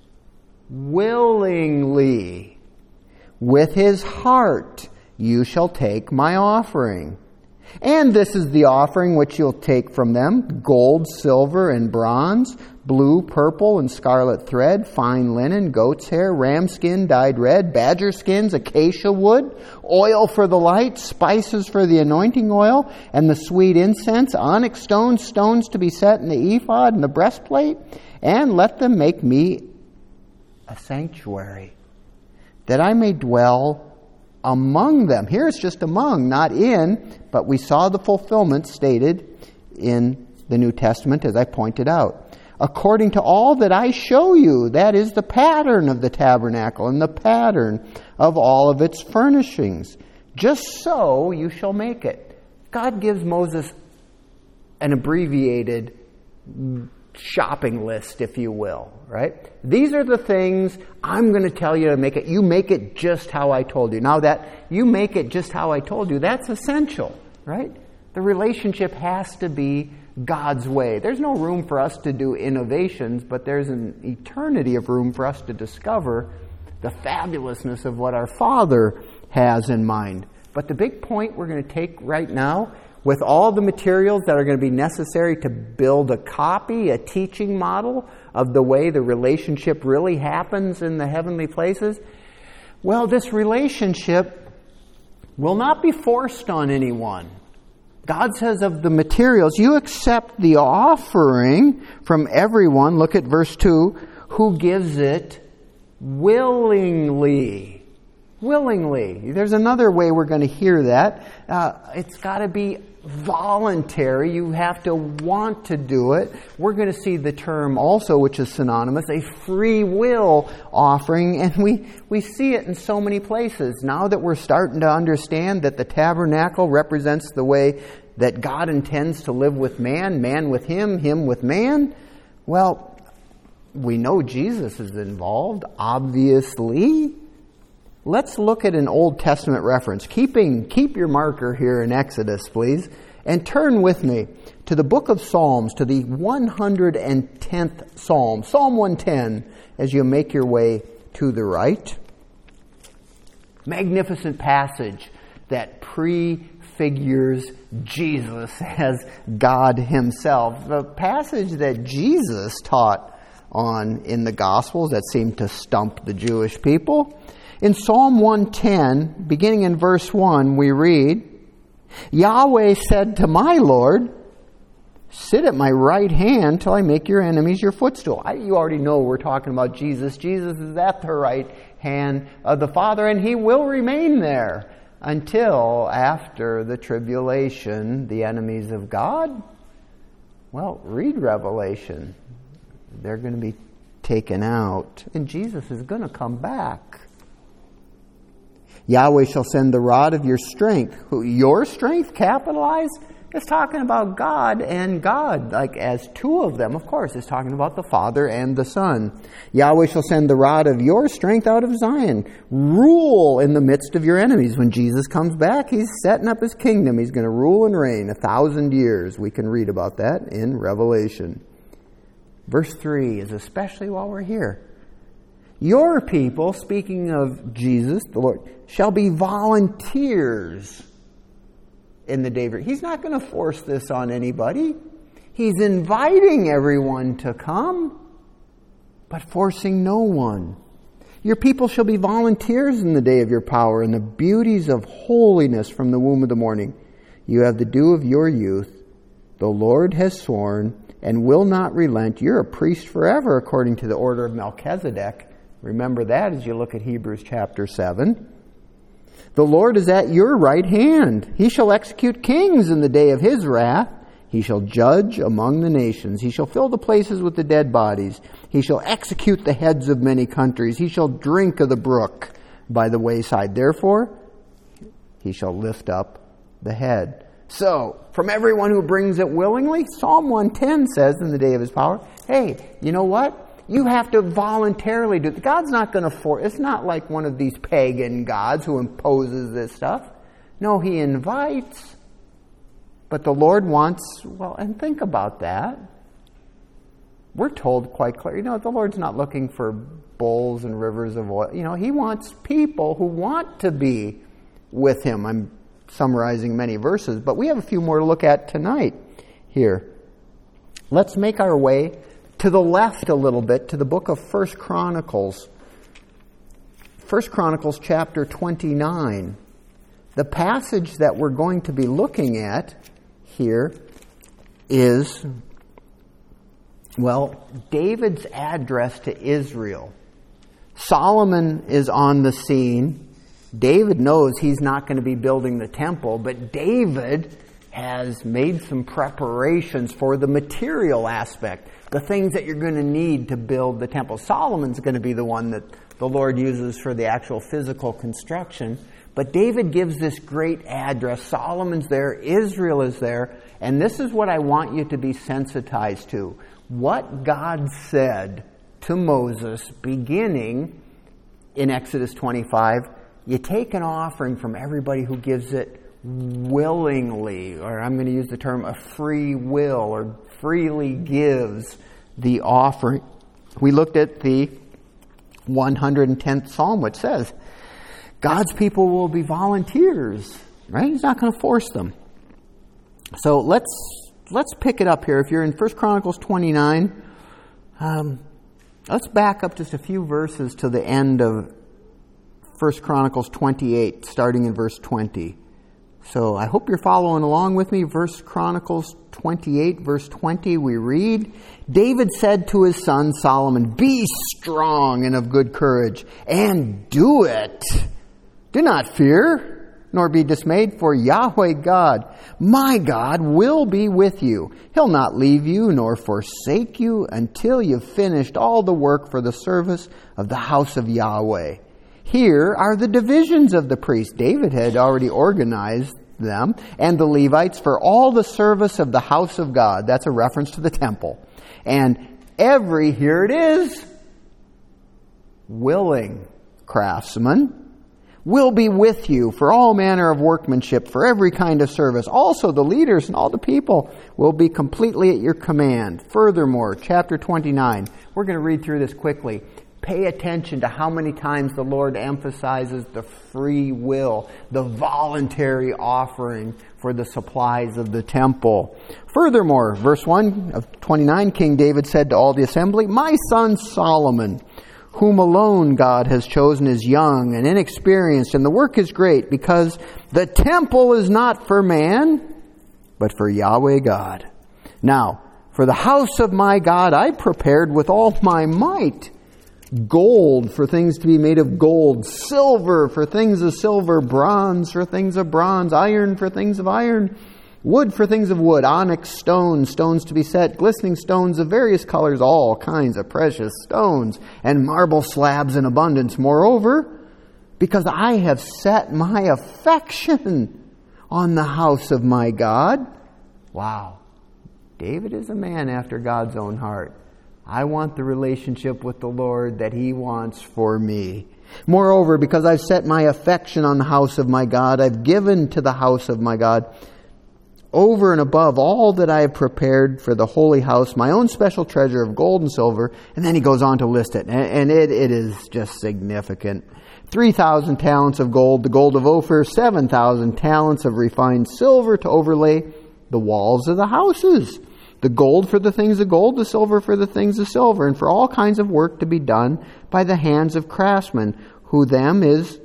[SPEAKER 1] willingly. With his heart you shall take my offering. And this is the offering which you'll take from them: gold, silver, and bronze, blue, purple, and scarlet thread, fine linen, goat's hair, ram skin dyed red, badger skins, acacia wood, oil for the light, spices for the anointing oil, and the sweet incense, onyx stones, stones to be set in the ephod and the breastplate. And let them make me a sanctuary, that I may dwell among them. Here it's just among, not in, but we saw the fulfillment stated in the New Testament, as I pointed out. According to all that I show you, that is the pattern of the tabernacle and the pattern of all of its furnishings. Just so you shall make it. God gives Moses an abbreviated shopping list, if you will, right? These are the things I'm going to tell you to make it. You make it just how I told you. Now that you make it just how I told you, that's essential, right? The relationship has to be God's way. There's no room for us to do innovations, but there's an eternity of room for us to discover the fabulousness of what our Father has in mind. But the big point we're going to take right now, with all the materials that are going to be necessary to build a copy, a teaching model of the way the relationship really happens in the heavenly places, well, this relationship will not be forced on anyone. God says of the materials, you accept the offering from everyone, look at verse 2, who gives it willingly. Willingly. There's another way we're going to hear that. It's got to be voluntary. You have to want to do it. We're going to see the term also, which is synonymous, a free will offering, and we see it in so many places. Now that we're starting to understand that the tabernacle represents the way that God intends to live with man, man with him with man, well, we know Jesus is involved, obviously. Let's look at an Old Testament reference. Keep your marker here in Exodus, please, and turn with me to the book of Psalms, to the 110th Psalm, Psalm 110, as you make your way to the right. Magnificent passage that prefigures Jesus as God Himself. The passage that Jesus taught on in the Gospels that seemed to stump the Jewish people. In Psalm 110, beginning in verse 1, we read, Yahweh said to my Lord, sit at my right hand till I make your enemies your footstool. You already know we're talking about Jesus. Jesus is at the right hand of the Father, and He will remain there until after the tribulation, the enemies of God. Well, read Revelation. They're going to be taken out, and Jesus is going to come back. Yahweh shall send the rod of your strength. Your strength, capitalized? It's talking about God and God, like as two of them. Of course, it's talking about the Father and the Son. Yahweh shall send the rod of your strength out of Zion. Rule in the midst of your enemies. When Jesus comes back, He's setting up His kingdom. He's going to rule and reign 1,000 years. We can read about that in Revelation. Verse 3 is especially while we're here. Your people, speaking of Jesus, the Lord, shall be volunteers in the day of... He's not going to force this on anybody. He's inviting everyone to come, but forcing no one. Your people shall be volunteers in the day of your power, and the beauties of holiness from the womb of the morning. You have the dew of your youth. The Lord has sworn and will not relent. You're a priest forever, according to the order of Melchizedek. Remember that as you look at Hebrews chapter 7. The Lord is at your right hand. He shall execute kings in the day of His wrath. He shall judge among the nations. He shall fill the places with the dead bodies. He shall execute the heads of many countries. He shall drink of the brook by the wayside. Therefore, He shall lift up the head. So, from everyone who brings it willingly, Psalm 110 says in the day of His power, hey, you know what? You have to voluntarily do it. God's not going to force. It's not like one of these pagan gods who imposes this stuff. No, He invites. But the Lord wants, well, and think about that. We're told quite clearly, the Lord's not looking for bowls and rivers of oil. He wants people who want to be with Him. I'm summarizing many verses, but we have a few more to look at tonight here. Let's make our way to the left a little bit, to the book of 1 Chronicles. 1 Chronicles chapter 29. The passage that we're going to be looking at here is, David's address to Israel. Solomon is on the scene. David knows he's not going to be building the temple, but David has made some preparations for the material aspect, the things that you're going to need to build the temple. Solomon's going to be the one that the Lord uses for the actual physical construction. But David gives this great address. Solomon's there, Israel is there, and this is what I want you to be sensitized to. What God said to Moses beginning in Exodus 25, you take an offering from everybody who gives it willingly, or I'm going to use the term a free will, or freely gives the offering. We looked at the 110th Psalm, which says, God's people will be volunteers, right? He's not going to force them. So let's pick it up here. If you're in 1 Chronicles 29, let's back up just a few verses to the end of 1 Chronicles 28, starting in verse 20. So I hope you're following along with me. 1 Chronicles 28, verse 20, we read, David said to his son Solomon, "Be strong and of good courage, and do it. Do not fear, nor be dismayed, for Yahweh God, my God, will be with you. He'll not leave you nor forsake you until you've finished all the work for the service of the house of Yahweh. Here are the divisions of the priests." David had already organized them, "and the Levites for all the service of the house of God." That's a reference to the temple. "And here it is, willing craftsmen will be with you for all manner of workmanship, for every kind of service. Also the leaders and all the people will be completely at your command." Furthermore, chapter 29, we're going to read through this quickly. Pay attention to how many times the Lord emphasizes the free will, the voluntary offering for the supplies of the temple. Furthermore, verse 1 of 29, King David said to all the assembly, "My son Solomon, whom alone God has chosen, is young and inexperienced, and the work is great, because the temple is not for man, but for Yahweh God. Now, for the house of my God I prepared with all my might gold for things to be made of gold, silver for things of silver, bronze for things of bronze, iron for things of iron, wood for things of wood, onyx stones, stones to be set, glistening stones of various colors, all kinds of precious stones, and marble slabs in abundance. Moreover, because I have set my affection on the house of my God." Wow. David is a man after God's own heart. I want the relationship with the Lord that He wants for me. "Moreover, because I've set my affection on the house of my God, I've given to the house of my God, over and above all that I have prepared for the holy house, my own special treasure of gold and silver." And then he goes on to list it. And it is just significant. 3,000 talents of gold, the gold of Ophir, 7,000 talents of refined silver to overlay the walls of the houses. The gold for the things of gold, the silver for the things of silver, and for all kinds of work to be done by the hands of craftsmen, who then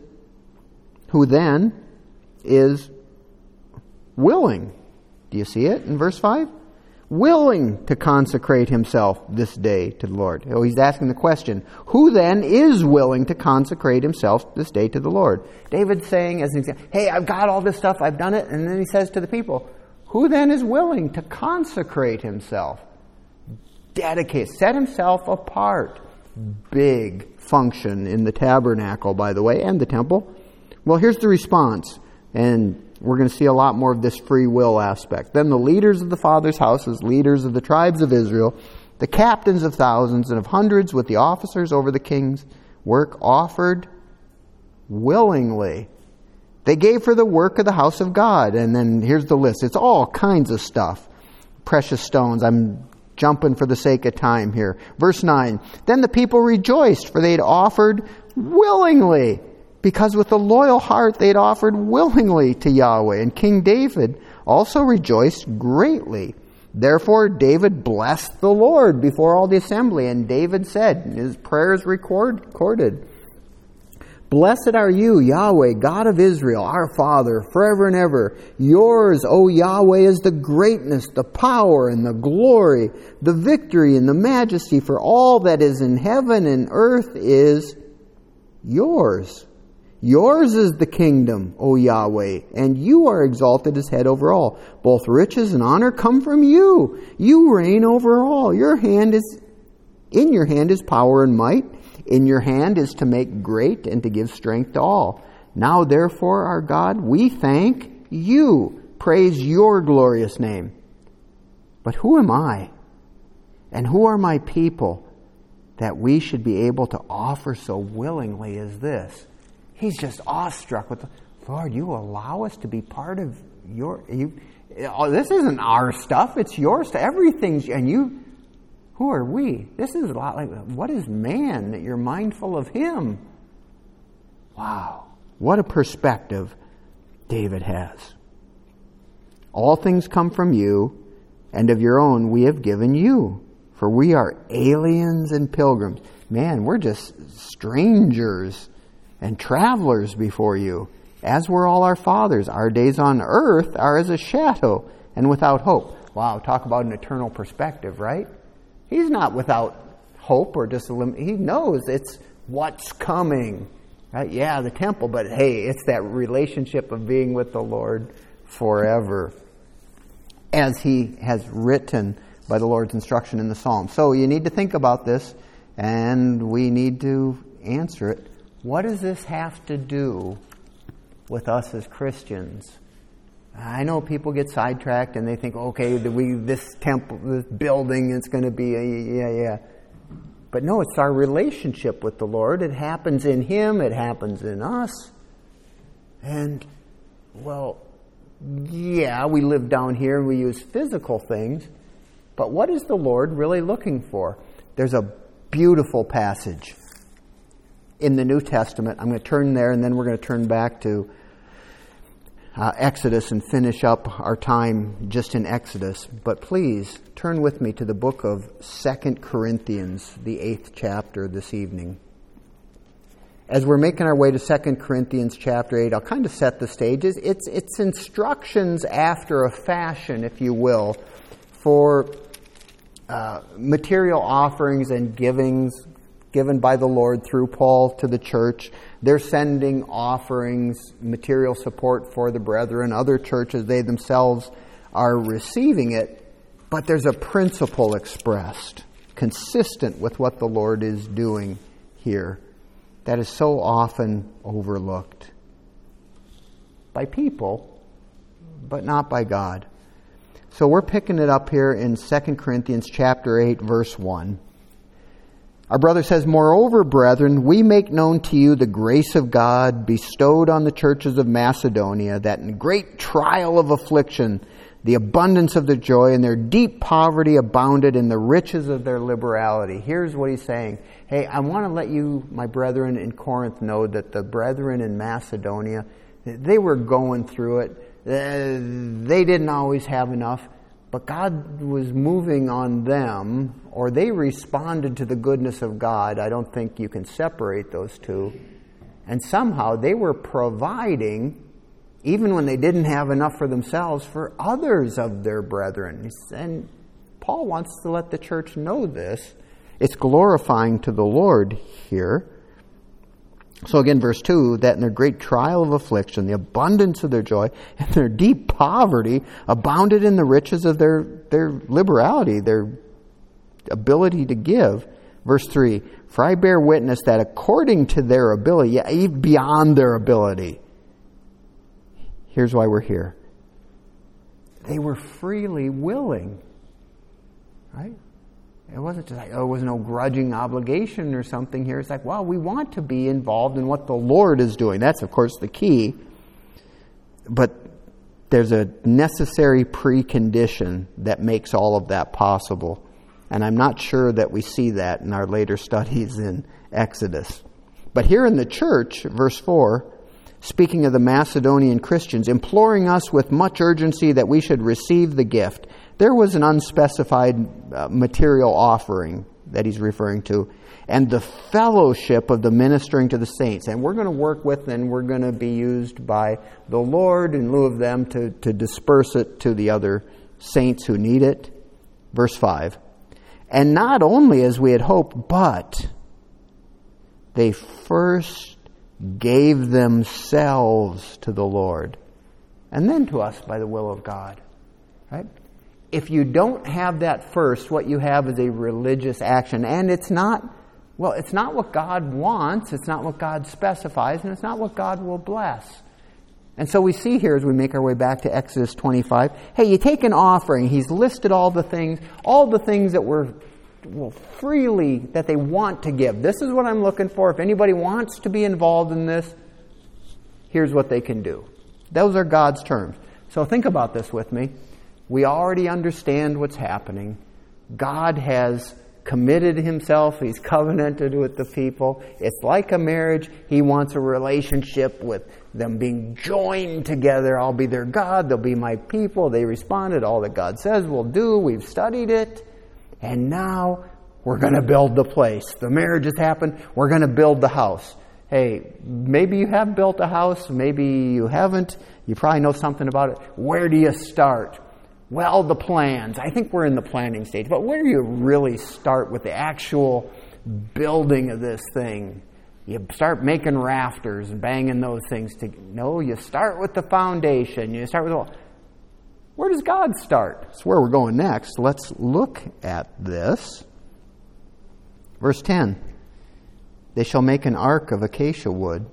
[SPEAKER 1] is willing. Do you see it in verse 5? Willing to consecrate himself this day to the Lord. Oh, he's asking the question, who then is willing to consecrate himself this day to the Lord? David's saying, as an example, hey, I've got all this stuff, I've done it. And then he says to the people, who then is willing to consecrate himself? Dedicate, set himself apart. Big function in the tabernacle, by the way, and the temple. Well, here's the response. And we're going to see a lot more of this free will aspect. "Then the leaders of the Father's houses, leaders of the tribes of Israel, the captains of thousands and of hundreds, with the officers over the king's work, offered willingly. They gave for the work of the house of God." And then here's the list. It's all kinds of stuff. Precious stones. I'm jumping for the sake of time here. Verse 9. "Then the people rejoiced, for they had offered willingly, because with a loyal heart they had offered willingly to Yahweh. And King David also rejoiced greatly. Therefore David blessed the Lord before all the assembly. And David said," his prayers recorded, "Blessed are you, Yahweh, God of Israel, our Father, forever and ever. Yours, O Yahweh, is the greatness, the power, and the glory, the victory, and the majesty, for all that is in heaven and earth is yours. Yours is the kingdom, O Yahweh, and you are exalted as head over all. Both riches and honor come from you. You reign over all. In your hand is power and might. In your hand is to make great and to give strength to all. Now therefore, our God, we thank you. Praise your glorious name. But who am I? And who are my people that we should be able to offer so willingly as this? He's just awestruck with, Lord, you allow us to be part of this isn't our stuff, it's your stuff. Everything's, and you, who are we? This is a lot like, what is man that you're mindful of him? Wow. What a perspective David has. All things come from you, and of your own we have given you. For we are aliens and pilgrims. Man, we're just strangers and travelers before you, as were all our fathers. Our days on earth are as a shadow and without hope. Wow, talk about an eternal perspective, right? He's not without hope or he knows it's what's coming. Right? Yeah, the temple, but hey, it's that relationship of being with the Lord forever, as he has written by the Lord's instruction in the Psalm. So you need to think about this, and we need to answer it. What does this have to do with us as Christians? I know people get sidetracked and they think, okay, this temple, this building, it's going to be yeah. But no, it's our relationship with the Lord. It happens in Him. It happens in us. And, well, yeah, we live down here and we use physical things. But what is the Lord really looking for? There's a beautiful passage in the New Testament. I'm going to turn there, and then we're going to turn back to Exodus and finish up our time just in Exodus. But please turn with me to the book of 2 Corinthians, the 8th chapter this evening. As we're making our way to 2 Corinthians chapter 8, I'll kind of set the stage. It's instructions after a fashion, if you will, for material offerings and givings given by the Lord through Paul to the church. They're sending offerings, material support for the brethren. Other churches, they themselves are receiving it. But there's a principle expressed, consistent with what the Lord is doing here, that is so often overlooked by people, but not by God. So we're picking it up here in 2 Corinthians chapter 8, verse 1. Our brother says, "Moreover, brethren, we make known to you the grace of God bestowed on the churches of Macedonia, that in great trial of affliction, the abundance of their joy and their deep poverty abounded in the riches of their liberality." Here's what he's saying. Hey, I want to let you, my brethren in Corinth, know that the brethren in Macedonia, they were going through it. They didn't always have enough, but God was moving on them, or they responded to the goodness of God. I don't think you can separate those two. And somehow they were providing, even when they didn't have enough for themselves, for others of their brethren. And Paul wants to let the church know this. It's glorifying to the Lord here. So again, verse 2, that in their great trial of affliction, the abundance of their joy and their deep poverty abounded in the riches of their liberality, their ability to give. Verse 3, "For I bear witness that according to their ability," even beyond their ability. Here's why we're here. They were freely willing. Right? It wasn't just like, there was no grudging obligation or something here. It's like, well, we want to be involved in what the Lord is doing. That's, of course, the key. But there's a necessary precondition that makes all of that possible. And I'm not sure that we see that in our later studies in Exodus. But here in the church, verse 4, speaking of the Macedonian Christians, imploring us with much urgency that we should receive the gift. There was an unspecified material offering that he's referring to, and the fellowship of the ministering to the saints. And we're going to work with, and we're going to be used by the Lord in lieu of them to disperse it to the other saints who need it. Verse 5, "And not only as we had hoped, but they first gave themselves to the Lord, and then to us by the will of God. Right? If you don't have that first, what you have is a religious action. And it's not what God wants, it's not what God specifies, and it's not what God will bless. And so we see here as we make our way back to Exodus 25, hey, you take an offering. He's listed all the things that were freely, that they want to give. This is what I'm looking for. If anybody wants to be involved in this, here's what they can do. Those are God's terms. So think about this with me. We already understand what's happening. God has committed himself. He's covenanted with the people. It's like a marriage. He wants a relationship with them being joined together. I'll be their God. They'll be my people. They responded. All that God says we'll do. We've studied it. And now we're going to build the place. The marriage has happened. We're going to build the house. Hey, maybe you have built a house. Maybe you haven't. You probably know something about it. Where do you start? Well, the plans. I think we're in the planning stage. But where do you really start with the actual building of this thing? You start making rafters and banging those things together. No, you start with the foundation. You start with where does God start? That's where we're going next. Let's look at this. Verse 10. They shall make an ark of acacia wood.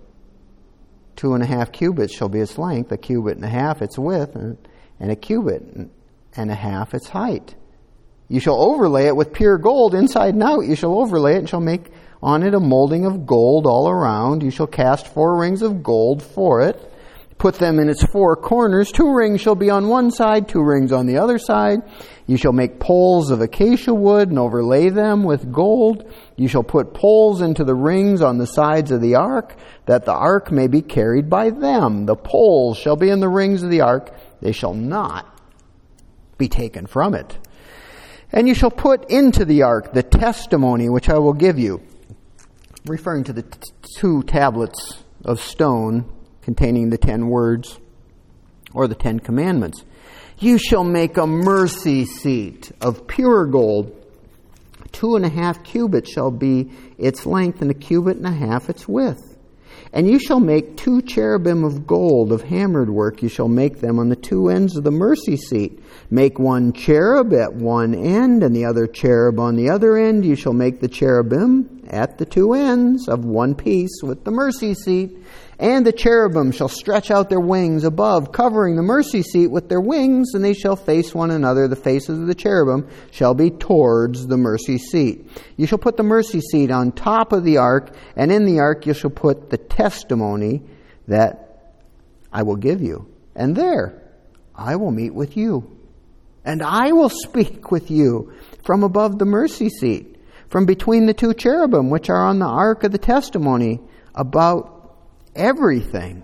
[SPEAKER 1] 2.5 cubits shall be its length, 1.5 cubits its width, and 1.5 cubits its height. You shall overlay it with pure gold inside and out. You shall overlay it and shall make on it a molding of gold all around. You shall cast 4 rings of gold for it. Put them in its 4 corners. 2 rings shall be on one side, 2 rings on the other side. You shall make poles of acacia wood and overlay them with gold. You shall put poles into the rings on the sides of the ark, that the ark may be carried by them. The poles shall be in the rings of the ark. They shall not be taken from it. And you shall put into the ark the testimony which I will give you. Referring to the 2 tablets of stone containing the 10 words or the 10 commandments. You shall make a mercy seat of pure gold. 2.5 cubits shall be its length, and 1.5 cubits its width. And you shall make 2 cherubim of gold of hammered work. You shall make them on the 2 ends of the mercy seat. Make 1 cherub at one end, and the other cherub on the other end. You shall make the cherubim at the 2 ends of one piece with the mercy seat. And the cherubim shall stretch out their wings above, covering the mercy seat with their wings, and they shall face one another. The faces of the cherubim shall be towards the mercy seat. You shall put the mercy seat on top of the ark, and in the ark you shall put the testimony that I will give you. And there I will meet with you, and I will speak with you from above the mercy seat, from between the 2 cherubim which are on the ark of the testimony, about everything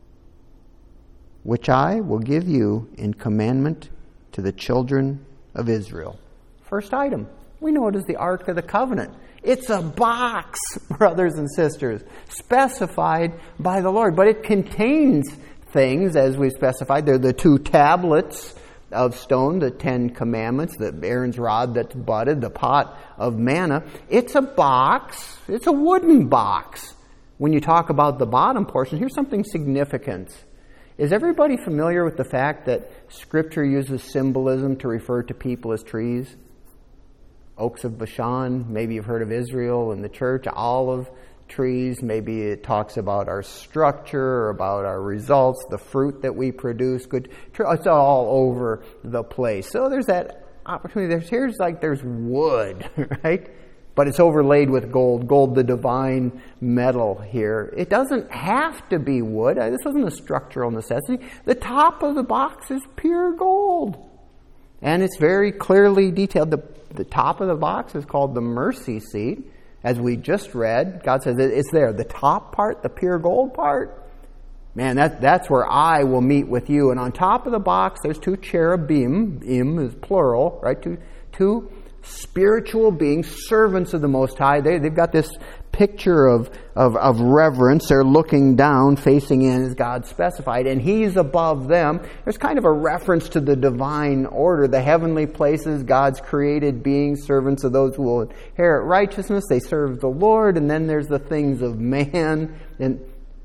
[SPEAKER 1] which I will give you in commandment to the children of Israel. First item, we know it as the Ark of the Covenant. It's a box, brothers and sisters, specified by the Lord. But it contains things, as we specified. They're the 2 tablets of stone, the 10 commandments, the Aaron's rod that's budded, the pot of manna. It's a box. It's a wooden box. When you talk about the bottom portion, here's something significant. Is everybody familiar with the fact that Scripture uses symbolism to refer to people as trees? Oaks of Bashan, maybe you've heard of Israel and the church, olive trees, maybe it talks about our structure or about our results, the fruit that we produce. It's all over the place. So there's that opportunity. There's wood, right? But it's overlaid with gold. Gold, the divine metal here. It doesn't have to be wood. This isn't a structural necessity. The top of the box is pure gold. And it's very clearly detailed. The top of the box is called the mercy seat. As we just read, God says it's there. The top part, the pure gold part, man, that's where I will meet with you. And on top of the box, there's 2 cherubim. Im is plural, right? Two spiritual beings, servants of the Most High. They've got this picture of reverence. They're looking down, facing in as God specified, and He's above them. There's kind of a reference to the divine order, the heavenly places, God's created beings, servants of those who will inherit righteousness. They serve the Lord, and then there's the things of man. And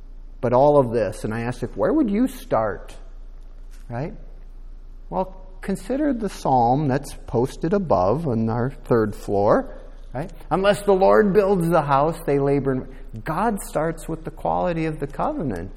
[SPEAKER 1] but all of this. And I asked, where would you start? Right? Well, consider the psalm that's posted above on our third floor. Right? Unless the Lord builds the house, they labor. God starts with the quality of the covenant.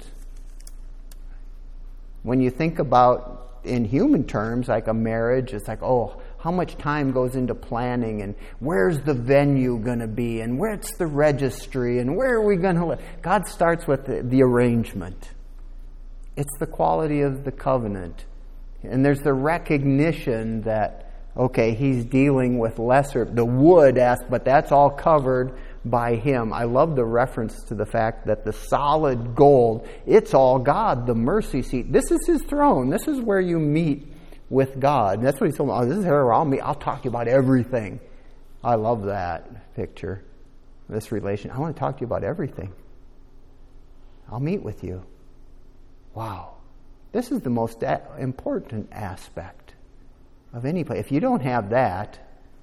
[SPEAKER 1] When you think about, in human terms, like a marriage, it's like, oh, how much time goes into planning, and where's the venue going to be, and where's the registry, and where are we going to live? God starts with the arrangement. It's the quality of the covenant. And there's the recognition that, okay, he's dealing with the wood, but that's all covered by him. I love the reference to the fact that the solid gold, it's all God, the mercy seat. This is his throne. This is where you meet with God. And that's what he's told me. Oh, this is where I'll meet. I'll talk to you about everything. I love that picture. This relation. I want to talk to you about everything. I'll meet with you. Wow. This is the most important aspect of any place. If you don't have that,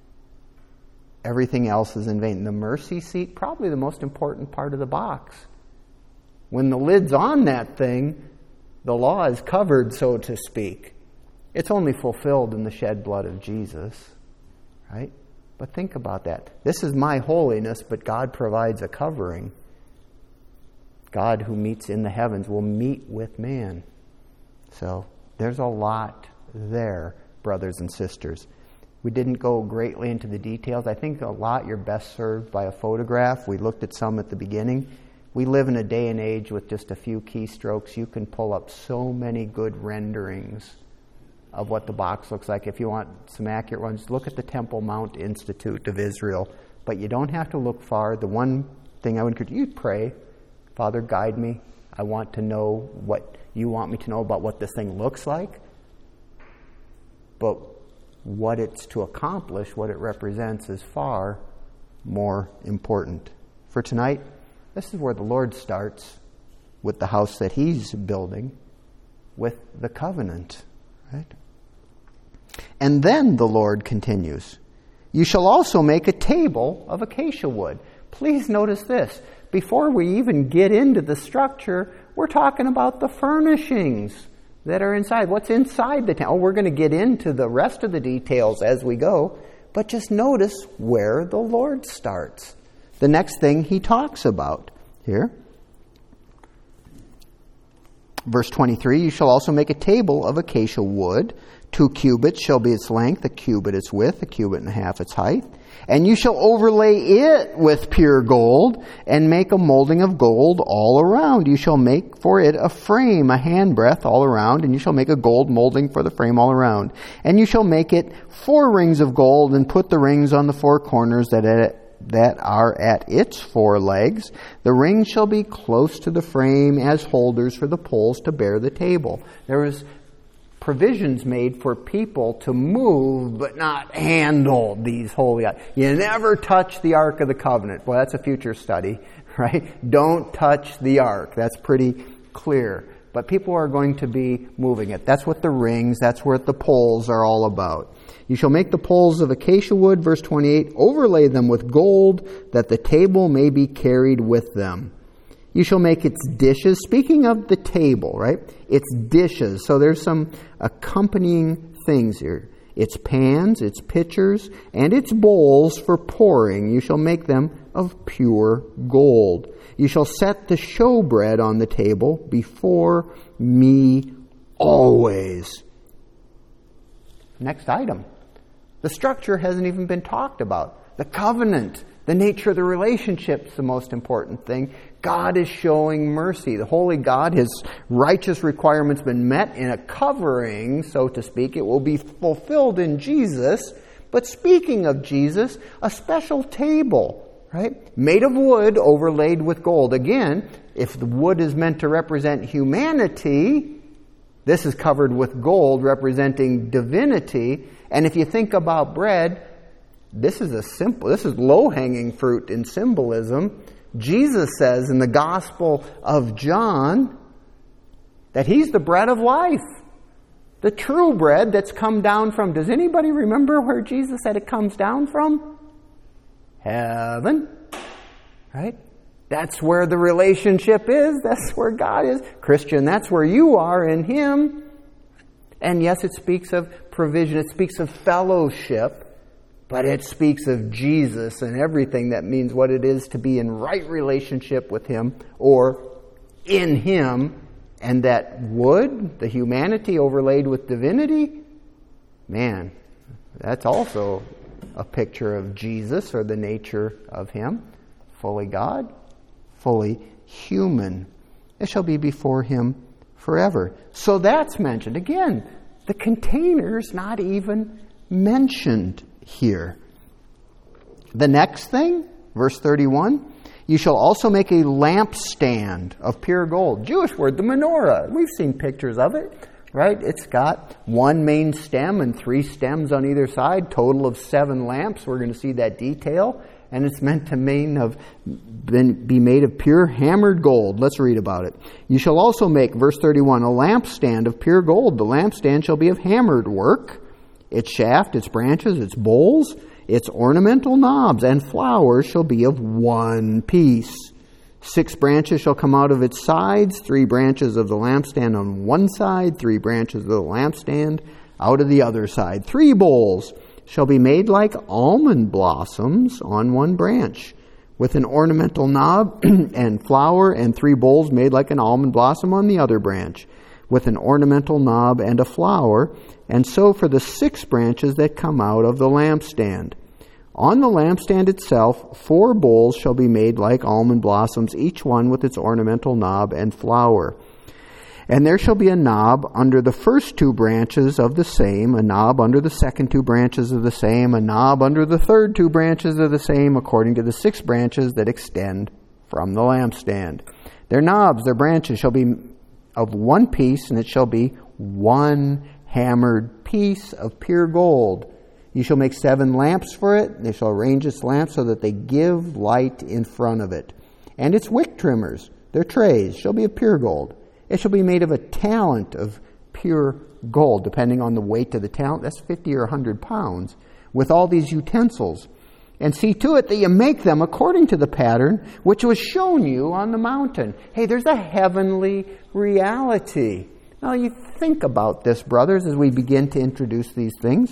[SPEAKER 1] everything else is in vain. The mercy seat, probably the most important part of the box. When the lid's on that thing, the law is covered, so to speak. It's only fulfilled in the shed blood of Jesus, right? But think about that. This is my holiness, but God provides a covering. God who meets in the heavens will meet with man. So there's a lot there, brothers and sisters. We didn't go greatly into the details. I think a lot you're best served by a photograph. We looked at some at the beginning. We live in a day and age with just a few keystrokes. You can pull up so many good renderings of what the box looks like. If you want some accurate ones, look at the Temple Mount Institute of Israel. But you don't have to look far. The one thing I would encourage you, pray, Father, guide me. I want to know what you want me to know about what this thing looks like. But what it's to accomplish, what it represents, is far more important. For tonight, this is where the Lord starts with the house that he's building, with the covenant. Right? And then the Lord continues, you shall also make a table of acacia wood. Please notice this. Before we even get into the structure, we're talking about the furnishings that are inside. What's inside the tent? Oh, we're going to get into the rest of the details as we go. But just notice where the Lord starts. The next thing he talks about here. Verse 23, you shall also make a table of acacia wood. 2 cubits shall be its length, a cubit its width, a cubit and a half its height. And you shall overlay it with pure gold, and make a molding of gold all around. You shall make for it a frame, a handbreadth all around, and you shall make a gold molding for the frame all around. And you shall make it 4 rings of gold, and put the rings on the 4 corners that are at its 4 legs. The rings shall be close to the frame as holders for the poles to bear the table. There was provisions made for people to move but not handle these holy items. You never touch the Ark of the Covenant. Well, that's a future study, right? Don't touch the Ark. That's pretty clear. But people are going to be moving it. That's what the rings, that's what the poles are all about. You shall make the poles of acacia wood, verse 28, overlay them with gold, that the table may be carried with them. You shall make its dishes. Speaking of the table, right? Its dishes. So there's some accompanying things here. Its pans, its pitchers, and its bowls for pouring. You shall make them of pure gold. You shall set the showbread on the table before me always. Next item. The structure hasn't even been talked about. The covenant, the nature of the relationship is the most important thing. God is showing mercy. The holy God, his righteous requirements been met in a covering, so to speak. It will be fulfilled in Jesus. But speaking of Jesus, a special table, right? Made of wood, overlaid with gold. Again, if the wood is meant to represent humanity, this is covered with gold representing divinity. And if you think about bread, this is low-hanging fruit in symbolism. Jesus says in the Gospel of John that he's the bread of life. The true bread that's come down from, does anybody remember where Jesus said it comes down from? Heaven. Right? That's where the relationship is. That's where God is. Christian, that's where you are in Him. And yes, it speaks of provision. It speaks of fellowship. But it speaks of Jesus and everything that means what it is to be in right relationship with Him or in Him. And that wood, the humanity overlaid with divinity, man, that's also a picture of Jesus or the nature of Him. Fully God, fully human. It shall be before Him forever. So that's mentioned. Again, the container's not even mentioned here. The next thing, verse 31, you shall also make a lampstand of pure gold. Jewish word, the menorah. We've seen pictures of it, right? It's got one main stem and 3 stems on either side, total of 7 lamps. We're going to see that detail. And it's meant to be made of pure hammered gold. Let's read about it. You shall also make, verse 31, a lampstand of pure gold. The lampstand shall be of hammered work. Its shaft, its branches, its bowls, its ornamental knobs and flowers shall be of one piece. 6 branches shall come out of its sides, 3 branches of the lampstand on one side, 3 branches of the lampstand out of the other side. 3 bowls shall be made like almond blossoms on one branch, with an ornamental knob and flower, and 3 bowls made like an almond blossom on the other branch, with an ornamental knob and a flower, and so for the 6 branches that come out of the lampstand. On the lampstand itself, 4 bowls shall be made like almond blossoms, each one with its ornamental knob and flower. And there shall be a knob under the first 2 branches of the same, a knob under the second 2 branches of the same, a knob under the third 2 branches of the same, according to the 6 branches that extend from the lampstand. Their knobs, their branches shall be of one piece, and it shall be one hammered piece of pure gold. You shall make 7 lamps for it. They shall arrange its lamps so that they give light in front of it. And its wick trimmers, their trays, shall be of pure gold. It shall be made of a talent of pure gold, depending on the weight of the talent. That's 50 or 100 pounds, with all these utensils. And see to it that you make them according to the pattern which was shown you on the mountain. Hey, there's a heavenly reality. Now you think about this, brothers, as we begin to introduce these things.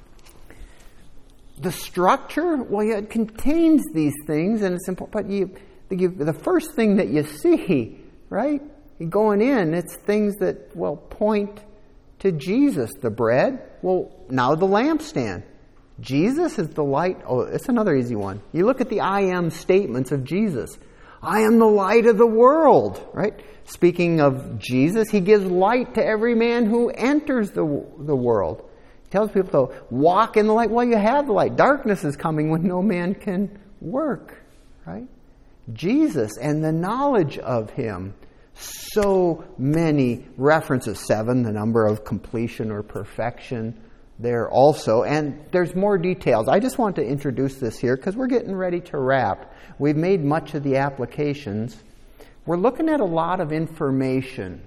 [SPEAKER 1] The structure, well, yeah, it contains these things, and it's important. But the first thing that you see, right? You're going in, it's things that, well, point to Jesus. The bread, well, now the lampstand. Jesus is the light. Oh, it's another easy one. You look at the I am statements of Jesus. I am the light of the world, right? Speaking of Jesus, He gives light to every man who enters the world. He tells people to walk in the light. Well, you have the light. Darkness is coming when no man can work, right? Jesus and the knowledge of Him. So many references. 7, the number of completion or perfection there also. And there's more details. I just want to introduce this here because we're getting ready to wrap. We've made much of the applications. We're looking at a lot of information.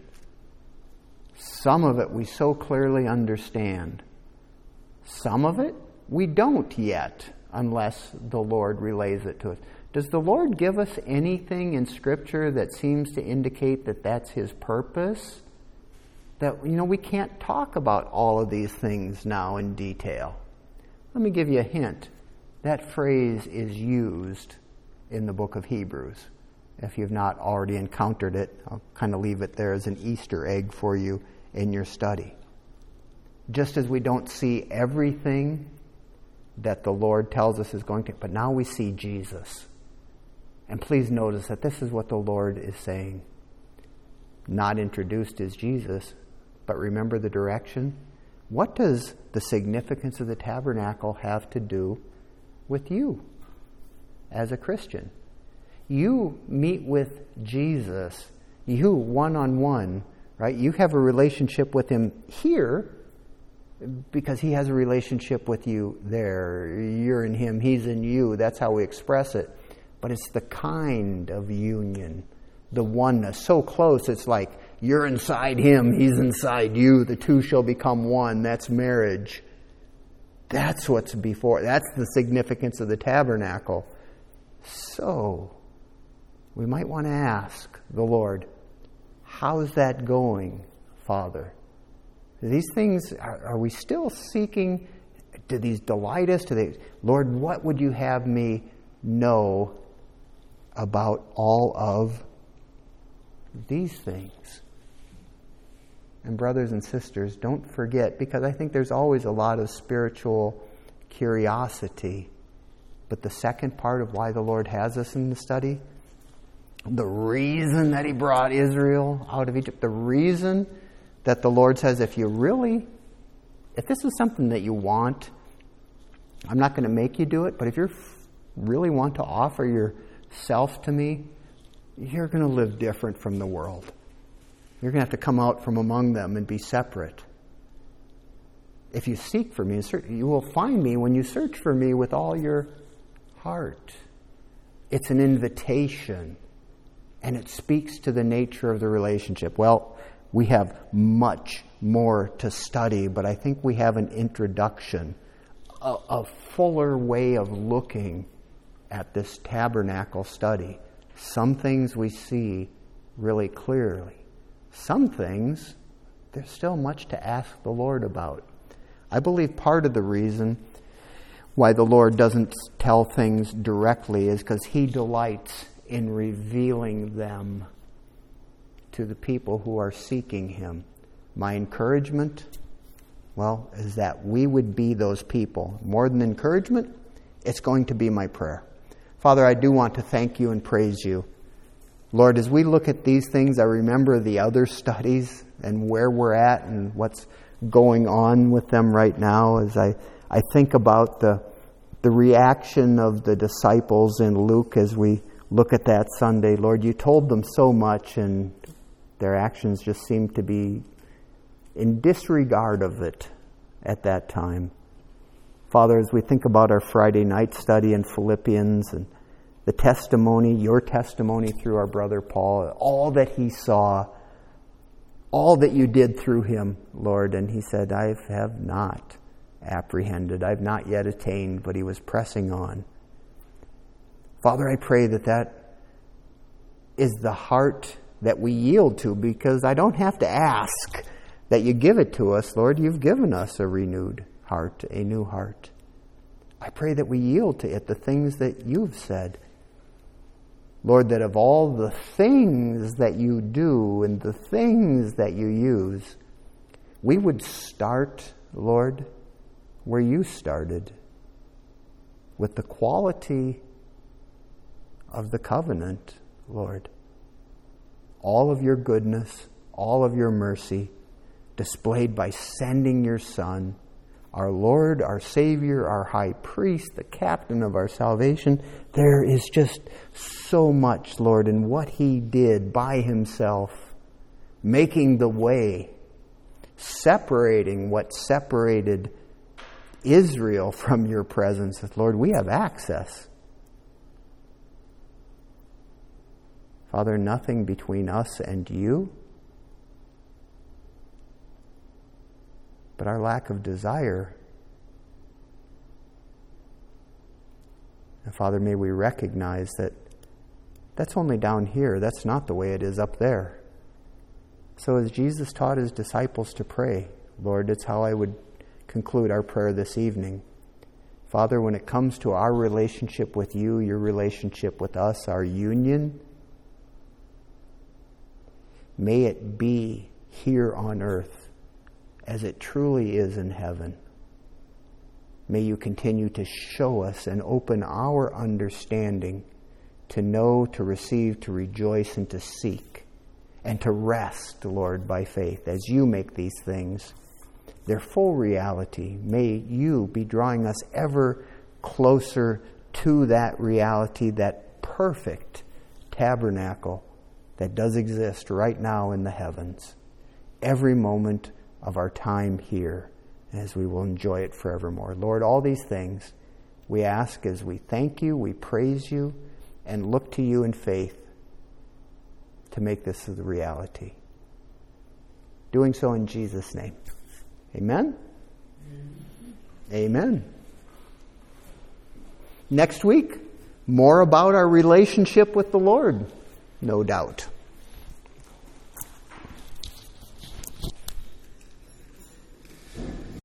[SPEAKER 1] Some of it we so clearly understand. Some of it we don't yet, unless the Lord relays it to us. Does the Lord give us anything in Scripture that seems to indicate that that's His purpose? That, we can't talk about all of these things now in detail. Let me give you a hint. That phrase is used in the book of Hebrews. If you've not already encountered it, I'll kind of leave it there as an Easter egg for you in your study. Just as we don't see everything that the Lord tells us is going to, but now we see Jesus. And please notice that this is what the Lord is saying. Not introduced as Jesus, but remember the direction. What does the significance of the tabernacle have to do with you as a Christian? You meet with Jesus, you one-on-one, right? You have a relationship with Him here because He has a relationship with you there. You're in Him, He's in you. That's how we express it. But it's the kind of union, the oneness, so close it's like you're inside Him, He's inside you. The two shall become one. That's marriage. That's what's before. That's the significance of the tabernacle. So we might want to ask the Lord, how's that going, Father? These things, are we still seeking? Do these delight us? Lord, what would you have me know about all of these things? And brothers and sisters, don't forget, because I think there's always a lot of spiritual curiosity. But the second part of why the Lord has us in the study, the reason that He brought Israel out of Egypt, the reason that the Lord says, if this is something that you want, I'm not going to make you do it, but if you really want to offer yourself to me, you're going to live different from the world. You're going to have to come out from among them and be separate. If you seek for me, you will find me when you search for me with all your heart. It's an invitation, and it speaks to the nature of the relationship. Well, we have much more to study, but I think we have an introduction, a fuller way of looking at this tabernacle study. Some things we see really clearly. Some things, there's still much to ask the Lord about. I believe part of the reason why the Lord doesn't tell things directly is because He delights in revealing them to the people who are seeking Him. My encouragement, is that we would be those people. More than encouragement, it's going to be my prayer. Father, I do want to thank You and praise You. Lord, as we look at these things, I remember the other studies and where we're at and what's going on with them right now as I think about the reaction of the disciples in Luke as we look at that Sunday. Lord, You told them so much and their actions just seem to be in disregard of it at that time. Father, as we think about our Friday night study in Philippians and the testimony, Your testimony through our brother Paul, all that he saw, all that You did through him, Lord. And he said, I have not apprehended, I've not yet attained, but he was pressing on. Father, I pray that is the heart that we yield to, because I don't have to ask that You give it to us, Lord. You've given us a renewed heart, a new heart. I pray that we yield to it, the things that You've said. Lord, that of all the things that You do and the things that You use, we would start, Lord, where You started, with the quality of the covenant, Lord. All of Your goodness, all of Your mercy, displayed by sending Your Son, our Lord, our Savior, our High Priest, the captain of our salvation. There is just so much, Lord, in what He did by Himself, making the way, separating what separated Israel from Your presence. Lord, we have access. Father, nothing between us and You, but our lack of desire. And Father, may we recognize that that's only down here. That's not the way it is up there. So as Jesus taught His disciples to pray, Lord, it's how I would conclude our prayer this evening. Father, when it comes to our relationship with You, Your relationship with us, our union, may it be here on earth as it truly is in heaven. May You continue to show us and open our understanding to know, to receive, to rejoice, and to seek, and to rest, Lord, by faith as You make these things their full reality. May You be drawing us ever closer to that reality, that perfect tabernacle that does exist right now in the heavens, every moment of our time here, as we will enjoy it forevermore. Lord, all these things we ask as we thank You, we praise You, and look to You in faith to make this the reality. Doing so in Jesus' name. Amen? Amen. Next week, more about our relationship with the Lord. no doubt.